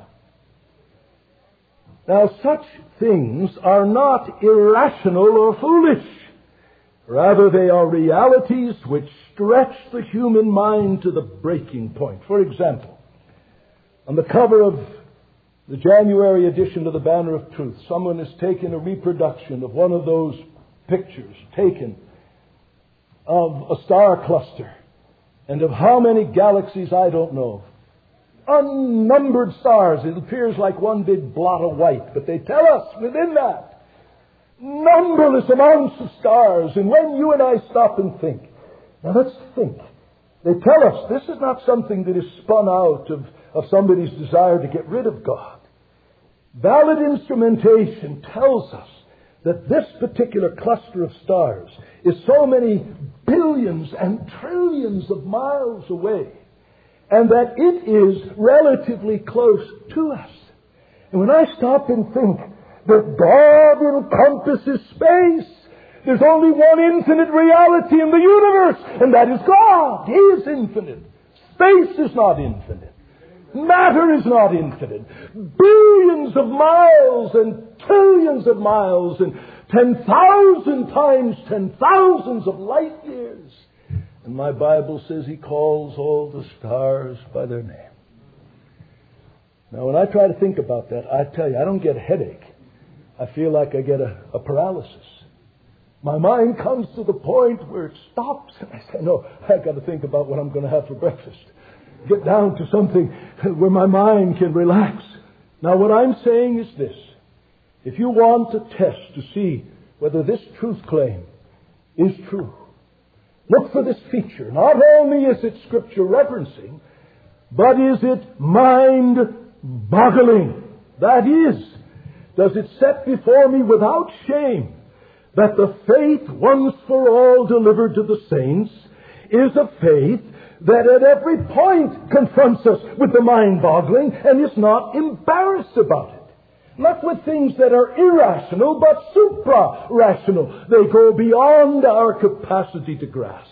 Now, such things are not irrational or foolish. Rather, they are realities which stretch the human mind to the breaking point. For example, on the cover of the January edition of the Banner of Truth, someone has taken a reproduction of one of those pictures taken of a star cluster and of how many galaxies, I don't know. Unnumbered stars. It appears like one big blot of white, but they tell us within that numberless amounts of stars. And when you and I stop and think, now let's think. They tell us this is not something that is spun out of, of somebody's desire to get rid of God. Valid instrumentation tells us that this particular cluster of stars is so many billions and trillions of miles away, and that it is relatively close to us. And when I stop and think that God encompasses space, there's only one infinite reality in the universe, and that is God. He is infinite. Space is not infinite. Matter is not infinite. Billions of miles and trillions of miles and ten thousand times ten thousands of light years. And my Bible says He calls all the stars by their name. Now, when I try to think about that, I tell you, I don't get a headache. I feel like I get a, a paralysis. My mind comes to the point where it stops. And I say, no, I've got to think about what I'm going to have for breakfast. Get down to something where my mind can relax. Now, what I'm saying is this. If you want to test to see whether this truth claim is true, look for this feature. Not only is it Scripture referencing, but is it mind-boggling? That is, does it set before me without shame that the faith once for all delivered to the saints is a faith that at every point confronts us with the mind-boggling and is not embarrassed about it. Not with things that are irrational, but supra-rational. They go beyond our capacity to grasp.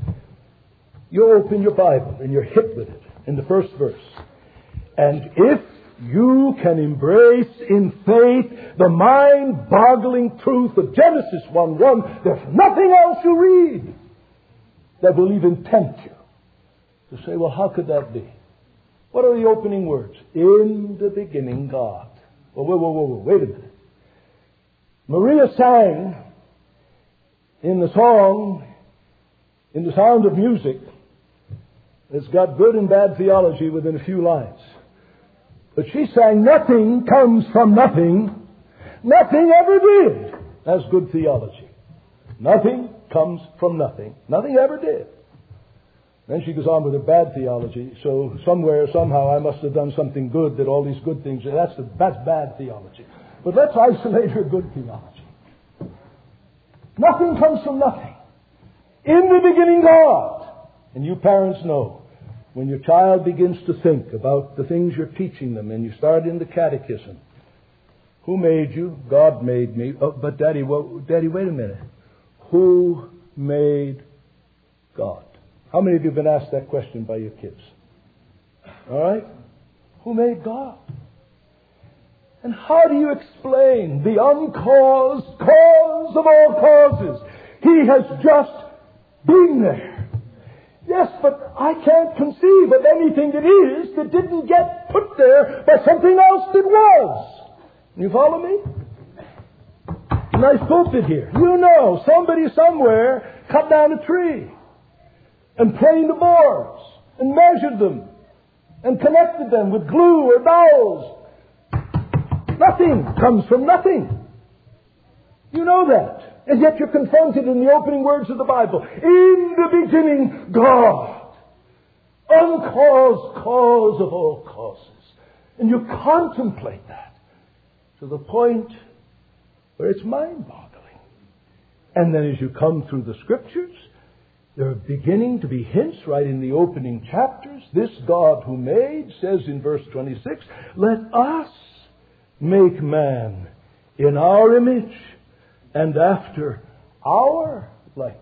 You open your Bible and you're hit with it in the first verse. And if you can embrace in faith the mind-boggling truth of Genesis one one, there's nothing else you read that will even tempt you to say, well, how could that be? What are the opening words? In the beginning, God. Whoa, whoa, whoa, whoa, whoa, wait a minute. Maria sang in the song, in the Sound of Music, it's got good and bad theology within a few lines. But she sang, nothing comes from nothing. Nothing ever did. That's good theology. Nothing comes from nothing. Nothing ever did. Then she goes on with her bad theology. So somewhere, somehow, I must have done something good that all these good things, that's, the, that's bad theology. But let's isolate her good theology. Nothing comes from nothing. In the beginning, God. And you parents know, when your child begins to think about the things you're teaching them and you start in the catechism, who made you? God made me. Oh, but Daddy, well, Daddy, wait a minute. Who made God? How many of you have been asked that question by your kids? All right? Who made God? And how do you explain the uncaused cause of all causes? He has just been there. Yes, but I can't conceive of anything that is that didn't get put there by something else that was. You follow me? Nice pulpit here. You know, somebody somewhere cut down a tree and planed the boards and measured them and connected them with glue or dowels. Nothing comes from nothing. You know that. And yet you're confronted in the opening words of the Bible. In the beginning, God. Uncaused cause of all causes. And you contemplate that to the point where it's mind-boggling. And then as you come through the Scriptures, there are beginning to be hints right in the opening chapters. This God who made says in verse twenty-six, let us make man in our image and after our likeness.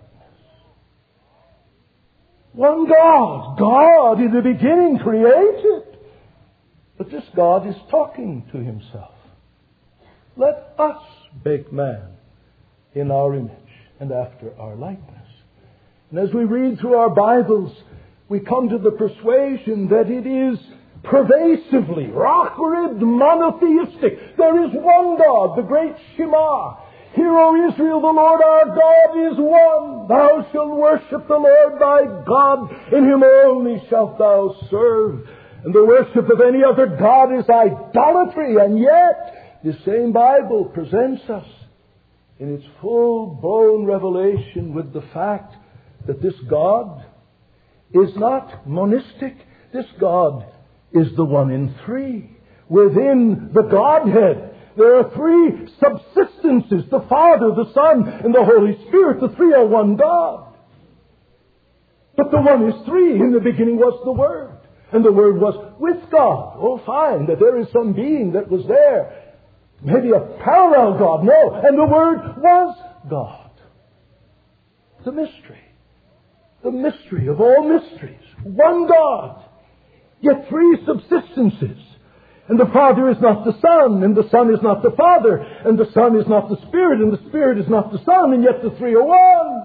One God. God in the beginning created. But this God is talking to himself. Let us make man in our image and after our likeness. And as we read through our Bibles, we come to the persuasion that it is pervasively, rock-ribbed, monotheistic. There is one God, the great Shema. Hear, O Israel, the Lord our God is one. Thou shalt worship the Lord thy God. In him only shalt thou serve. And the worship of any other God is idolatry. And yet, the same Bible presents us in its full-blown revelation with the fact that this God is not monistic. This God is the one in three. Within the Godhead, there are three subsistences, the Father, the Son, and the Holy Spirit. The three are one God. But the one is three. In the beginning was the Word. And the Word was with God. Oh, fine, that there is some being that was there. Maybe a parallel God. No. And the Word was God. The mystery. The mystery of all mysteries. One God. Yet three subsistences. And the Father is not the Son, and the Son is not the Father, and the Son is not the Spirit, and the Spirit is not the Son, and yet the three are one.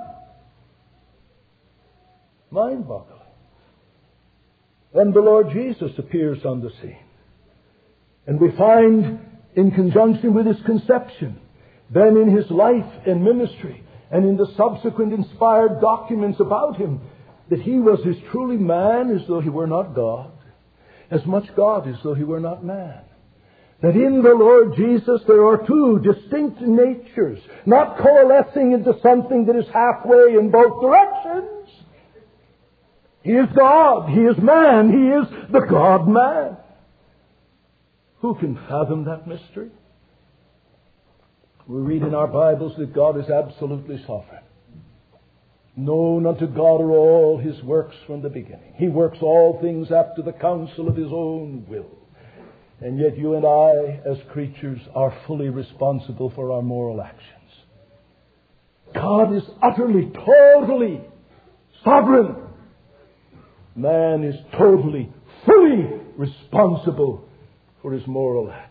Mind-boggling. Then the Lord Jesus appears on the scene. And we find, in conjunction with His conception, then in His life and ministry, and in the subsequent inspired documents about Him, that He was as truly man as though He were not God, as much God as though He were not man. That in the Lord Jesus there are two distinct natures, not coalescing into something that is halfway in both directions. He is God, He is man, He is the God-man. Who can fathom that mystery? We read in our Bibles that God is absolutely sovereign. Known unto God are all His works from the beginning. He works all things after the counsel of His own will. And yet you and I, as creatures, are fully responsible for our moral actions. God is utterly, totally sovereign. Man is totally, fully responsible for his moral acts.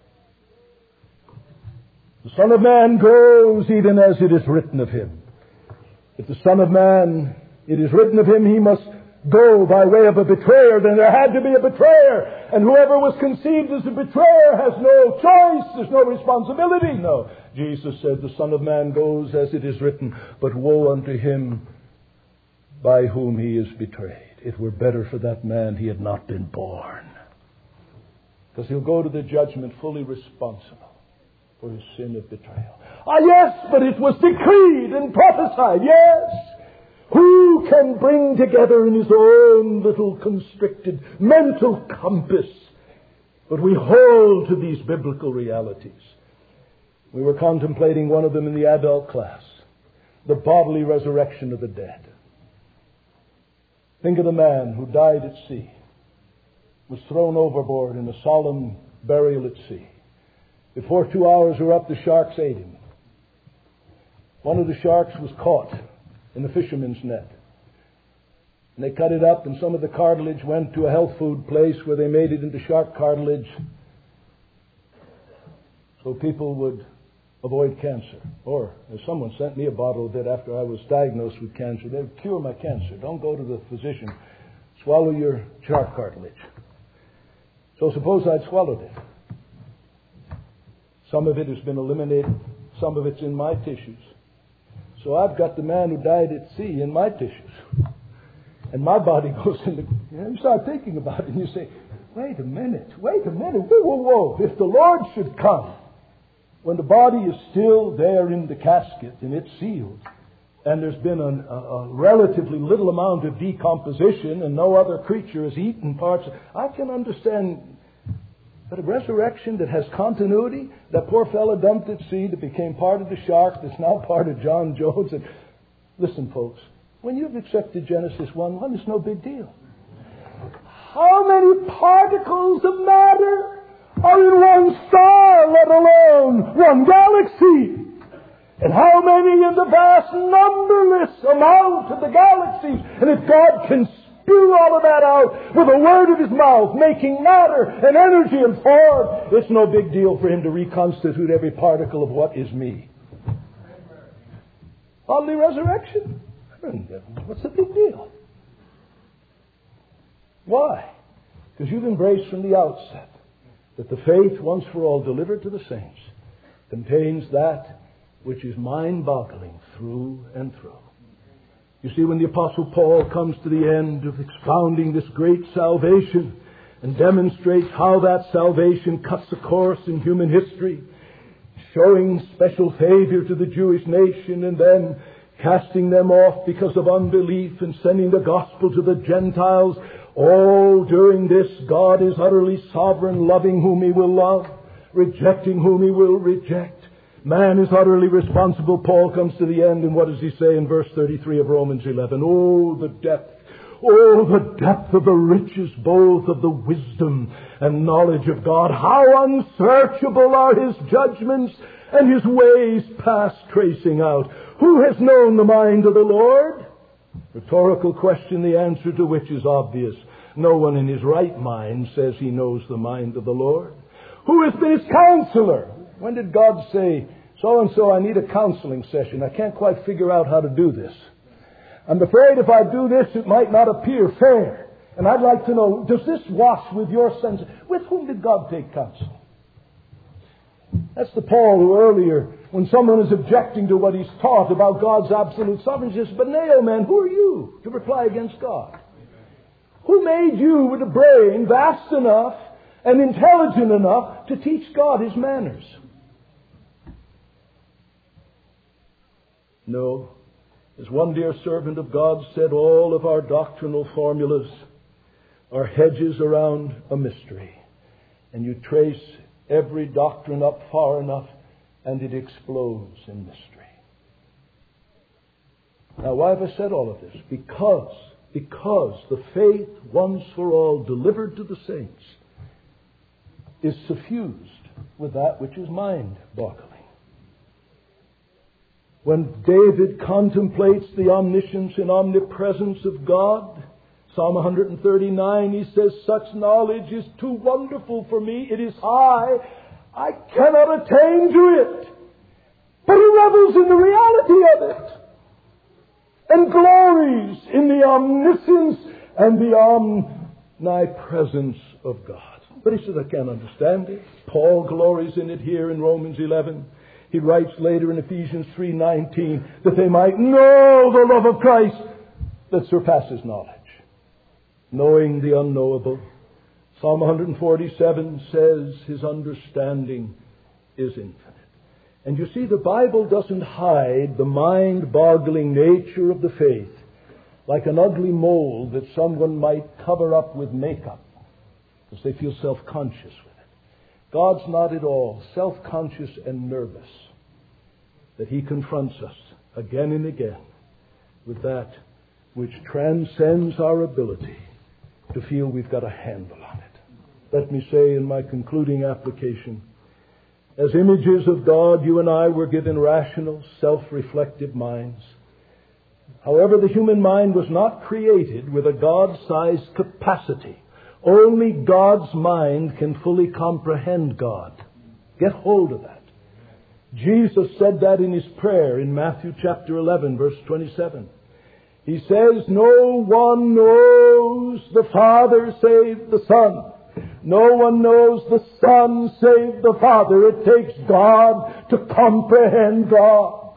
The Son of Man goes even as it is written of Him. If the Son of Man, it is written of Him, He must go by way of a betrayer, then there had to be a betrayer. And whoever was conceived as a betrayer has no choice. There's no responsibility. No. Jesus said, the Son of Man goes as it is written, but woe unto him by whom He is betrayed. It were better for that man he had not been born. Because he'll go to the judgment fully responsible for his sin of betrayal. Ah, yes, but it was decreed and prophesied. Yes. Who can bring together in his own little constricted mental compass? But we hold to these biblical realities. We were contemplating one of them in the adult class. The bodily resurrection of the dead. Think of the man who died at sea, was thrown overboard in a solemn burial at sea. Before two hours were up, the sharks ate him. One of the sharks was caught in the fisherman's net. And they cut it up, and some of the cartilage went to a health food place where they made it into shark cartilage so people would avoid cancer. Or, as someone sent me a bottle of it after I was diagnosed with cancer, they would cure my cancer. Don't go to the physician. Swallow your shark cartilage. So suppose I'd swallowed it. Some of it has been eliminated. some of it's in my tissues. So I've got the man who died at sea in my tissues. And my body goes into... You know, you start thinking about it and you say, wait a minute, wait a minute, whoa, whoa, whoa. If the Lord should come, when the body is still there in the casket and it's sealed, and there's been a, a, a relatively little amount of decomposition and no other creature has eaten parts, I can understand that a resurrection that has continuity, that poor fellow dumped at sea that became part of the shark that's now part of John Jones. And listen, folks, when you've accepted Genesis one one, it's no big deal. How many particles of matter are in one star, let alone one galaxy? And how many in the vast numberless amount of the galaxies? And if God can spew all of that out with a word of His mouth, making matter and energy and form, it's no big deal for Him to reconstitute every particle of what is me. On the resurrection, what's the big deal? Why? Because you've embraced from the outset that the faith once for all delivered to the saints contains that which is mind-boggling through and through. You see, when the Apostle Paul comes to the end of expounding this great salvation and demonstrates how that salvation cuts a course in human history, showing special favor to the Jewish nation and then casting them off because of unbelief and sending the gospel to the Gentiles, all during this, God is utterly sovereign, loving whom He will love, rejecting whom He will reject. Man is utterly responsible. Paul comes to the end, and what does he say in verse thirty-three of Romans eleven? Oh, the depth, oh, the depth of the riches both of the wisdom and knowledge of God. How unsearchable are His judgments and His ways past tracing out. Who has known the mind of the Lord? Rhetorical question, the answer to which is obvious. No one in his right mind says he knows the mind of the Lord. Who has been His counselor? When did God say, so-and-so, I need a counseling session. I can't quite figure out how to do this. I'm afraid if I do this, it might not appear fair. And I'd like to know, does this wash with your sense? With whom did God take counsel? That's the Paul who earlier, when someone is objecting to what he's taught about God's absolute sovereignty, says, but nay, man, who are you to reply against God? Who made you with a brain vast enough and intelligent enough to teach God His manners? No. As one dear servant of God said, all of our doctrinal formulas are hedges around a mystery. And you trace every doctrine up far enough and it explodes in mystery. Now, why have I said all of this? Because, because the faith once for all delivered to the saints is suffused with that which is mind-boggling. When David contemplates the omniscience and omnipresence of God, Psalm one thirty-nine, he says, such knowledge is too wonderful for me. It is high. I cannot attain to it. But he revels in the reality of it and glories in the omniscience and the omnipresence of God. But he says, I can't understand it. Paul glories in it here in Romans eleven. He writes later in Ephesians three nineteen that they might know the love of Christ that surpasses knowledge. Knowing the unknowable. Psalm one forty-seven says His understanding is infinite. And you see, the Bible doesn't hide the mind-boggling nature of the faith like an ugly mole that someone might cover up with makeup because they feel self-conscious with it. God's not at all self-conscious and nervous that He confronts us again and again with that which transcends our ability to feel we've got a handle on it. Let me say in my concluding application, as images of God, you and I were given rational, self-reflective minds. However, the human mind was not created with a God-sized capacity. Only God's mind can fully comprehend God. Get hold of that. Jesus said that in His prayer in Matthew chapter eleven, verse twenty-seven. He says, no one knows the Father save the Son, No one knows the Son save the Father. It takes God to comprehend God.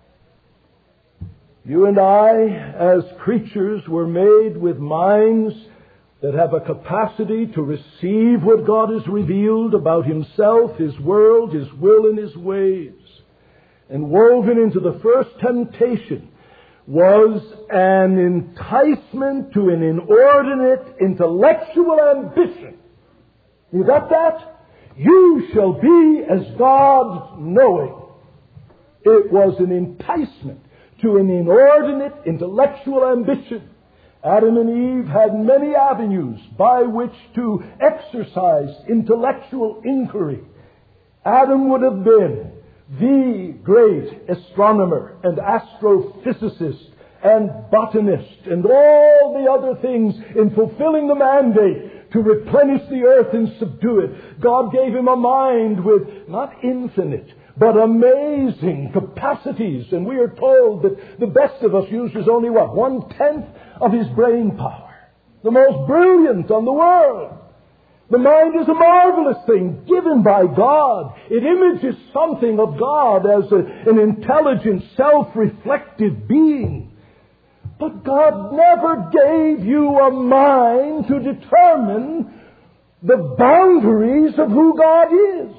You and I, as creatures, were made with minds that have a capacity to receive what God has revealed about Himself, His world, His will, and His ways. And woven into the first temptation was an enticement to an inordinate intellectual ambition. You got that? You shall be as God knowing. It was an enticement to an inordinate intellectual ambition. Adam and Eve had many avenues by which to exercise intellectual inquiry. Adam would have been the great astronomer and astrophysicist and botanist and all the other things in fulfilling the mandate to replenish the earth and subdue it. God gave him a mind with not infinite, but amazing capacities. And we are told that the best of us uses only what? One-tenth of his brain power. The most brilliant on the world. The mind is a marvelous thing given by God. It images something of God as a, an intelligent, self-reflective being. But God never gave you a mind to determine the boundaries of who God is.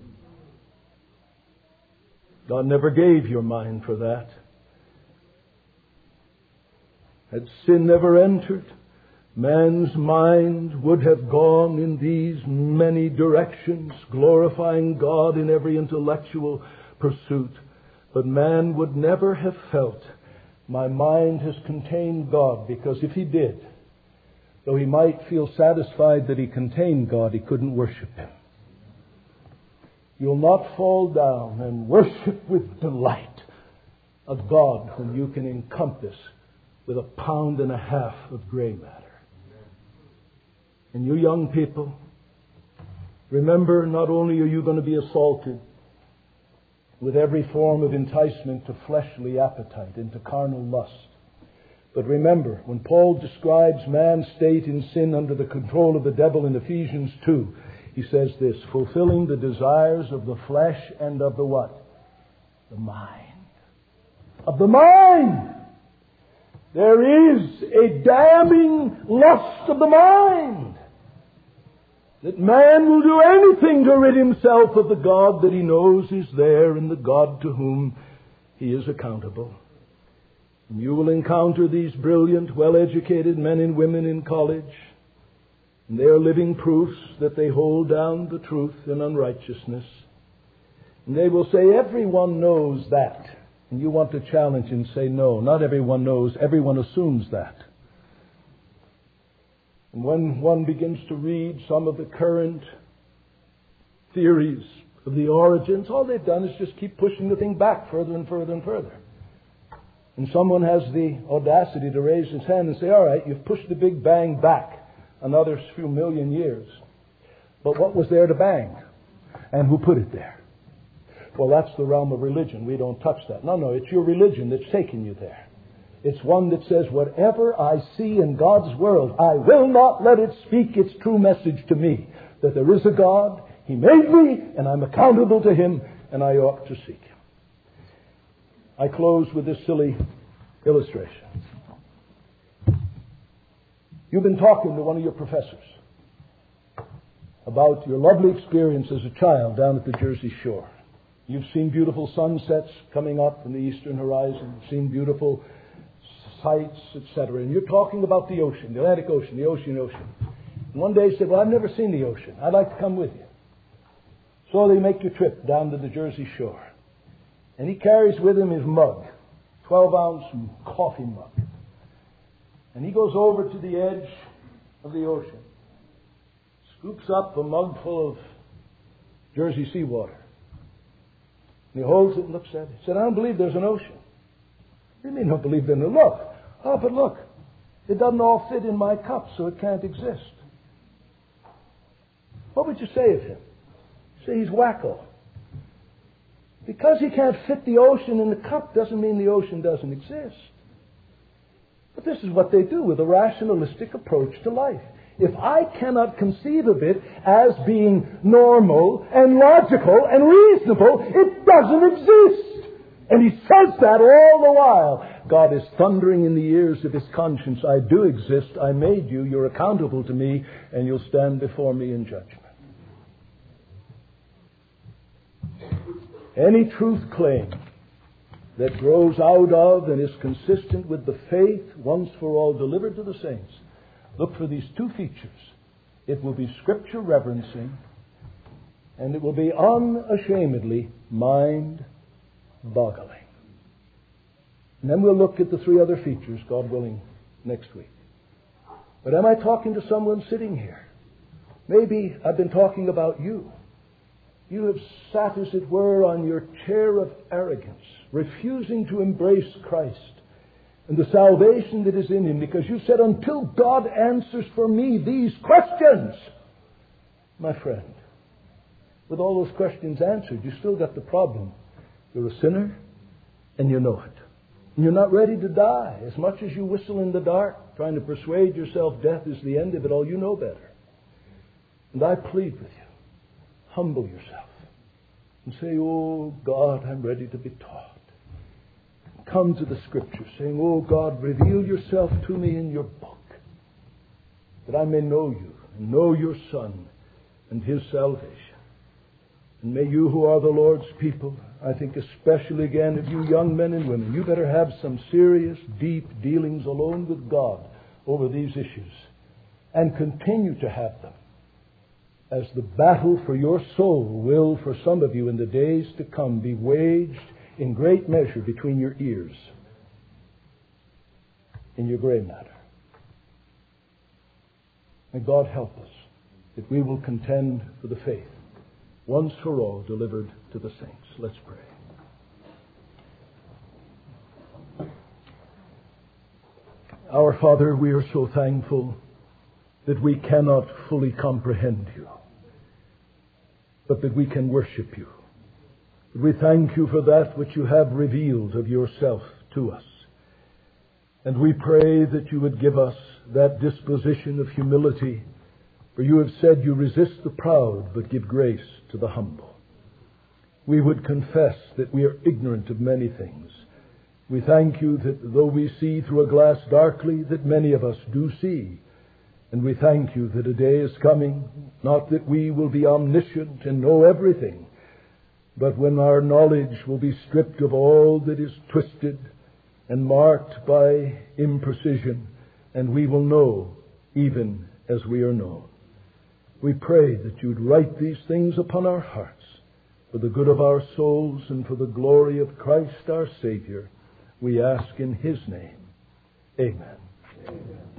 God never gave your mind for that. Had sin never entered, man's mind would have gone in these many directions, glorifying God in every intellectual pursuit. But man would never have felt, my mind has contained God, because if he did, though he might feel satisfied that he contained God, he couldn't worship Him. You'll not fall down and worship with delight a God whom you can encompass with a pound and a half of gray matter. And you young people, remember, not only are you going to be assaulted with every form of enticement to fleshly appetite and to carnal lust, but remember, when Paul describes man's state in sin under the control of the devil in Ephesians two, he says this, fulfilling the desires of the flesh and of the what? The mind. Of the mind. There is a damning lust of the mind. That man will do anything to rid himself of the God that he knows is there and the God to whom he is accountable. And you will encounter these brilliant, well-educated men and women in college. And they are living proofs that they hold down the truth in unrighteousness. And they will say, everyone knows that. And you want to challenge and say, no, not everyone knows. Everyone assumes that. And when one begins to read some of the current theories of the origins, all they've done is just keep pushing the thing back further and further and further. And someone has the audacity to raise his hand and say, all right, you've pushed the Big Bang back another few million years. But what was there to bang? And who put it there? Well, that's the realm of religion. We don't touch that. No, no, it's your religion that's taken you there. It's one that says, whatever I see in God's world, I will not let it speak its true message to me. That there is a God, He made me, and I'm accountable to Him, and I ought to seek Him. I close with this silly illustration. You've been talking to one of your professors about your lovely experience as a child down at the Jersey Shore. You've seen beautiful sunsets coming up in the eastern horizon. You've seen beautiful sights, et cetera. And you're talking about the ocean, the Atlantic Ocean, the ocean, ocean. And one day he said, well, I've never seen the ocean. I'd like to come with you. So they make your trip down to the Jersey Shore. And he carries with him his mug, twelve-ounce coffee mug. And he goes over to the edge of the ocean, scoops up a mug full of Jersey seawater. And he holds it and looks at it. He said, I don't believe there's an ocean. What do you mean you don't believe there's an ocean? Look. Oh, but look. It doesn't all fit in my cup, so it can't exist. What would you say of him? Say he's wacko. Because he can't fit the ocean in the cup doesn't mean the ocean doesn't exist. But this is what they do with a rationalistic approach to life. if I cannot conceive of it as being normal and logical and reasonable, it doesn't exist. And he says that all the while. God is thundering in the ears of his conscience. I do exist. I made you. You're accountable to me. And you'll stand before me in judgment. Any truth claim that grows out of and is consistent with the faith once for all delivered to the saints, look for these two features. It will be Scripture reverencing, and it will be unashamedly mind-boggling. And then we'll look at the three other features, God willing, next week. But am I talking to someone sitting here? Maybe I've been talking about you. You have sat, as it were, on your chair of arrogance, refusing to embrace Christ and the salvation that is in him, because you said, until God answers for me these questions, my friend, with all those questions answered, you still got the problem. You're a sinner, and you know it. And you're not ready to die. As much as you whistle in the dark, trying to persuade yourself death is the end of it all, you know better. And I plead with you, humble yourself and say, oh God, I'm ready to be taught. Come to the Scriptures saying, oh God, reveal yourself to me in your book, that I may know you and know your Son and his salvation. And may you who are the Lord's people, I think especially again of you young men and women, you better have some serious, deep dealings alone with God over these issues, and continue to have them, as the battle for your soul will, for some of you in the days to come, be waged in great measure between your ears in your gray matter. May God help us that we will contend for the faith once for all delivered to the saints. Let's pray. Our Father, we are so thankful that we cannot fully comprehend you, but that we can worship you. We thank you for that which you have revealed of yourself to us. And we pray that you would give us that disposition of humility, for you have said you resist the proud, but give grace to the humble. We would confess that we are ignorant of many things. We thank you that though we see through a glass darkly, that many of us do see. And we thank you that a day is coming, not that we will be omniscient and know everything, but when our knowledge will be stripped of all that is twisted and marked by imprecision, and we will know even as we are known. We pray that you'd write these things upon our hearts for the good of our souls and for the glory of Christ our Savior. We ask in his name. Amen. Amen.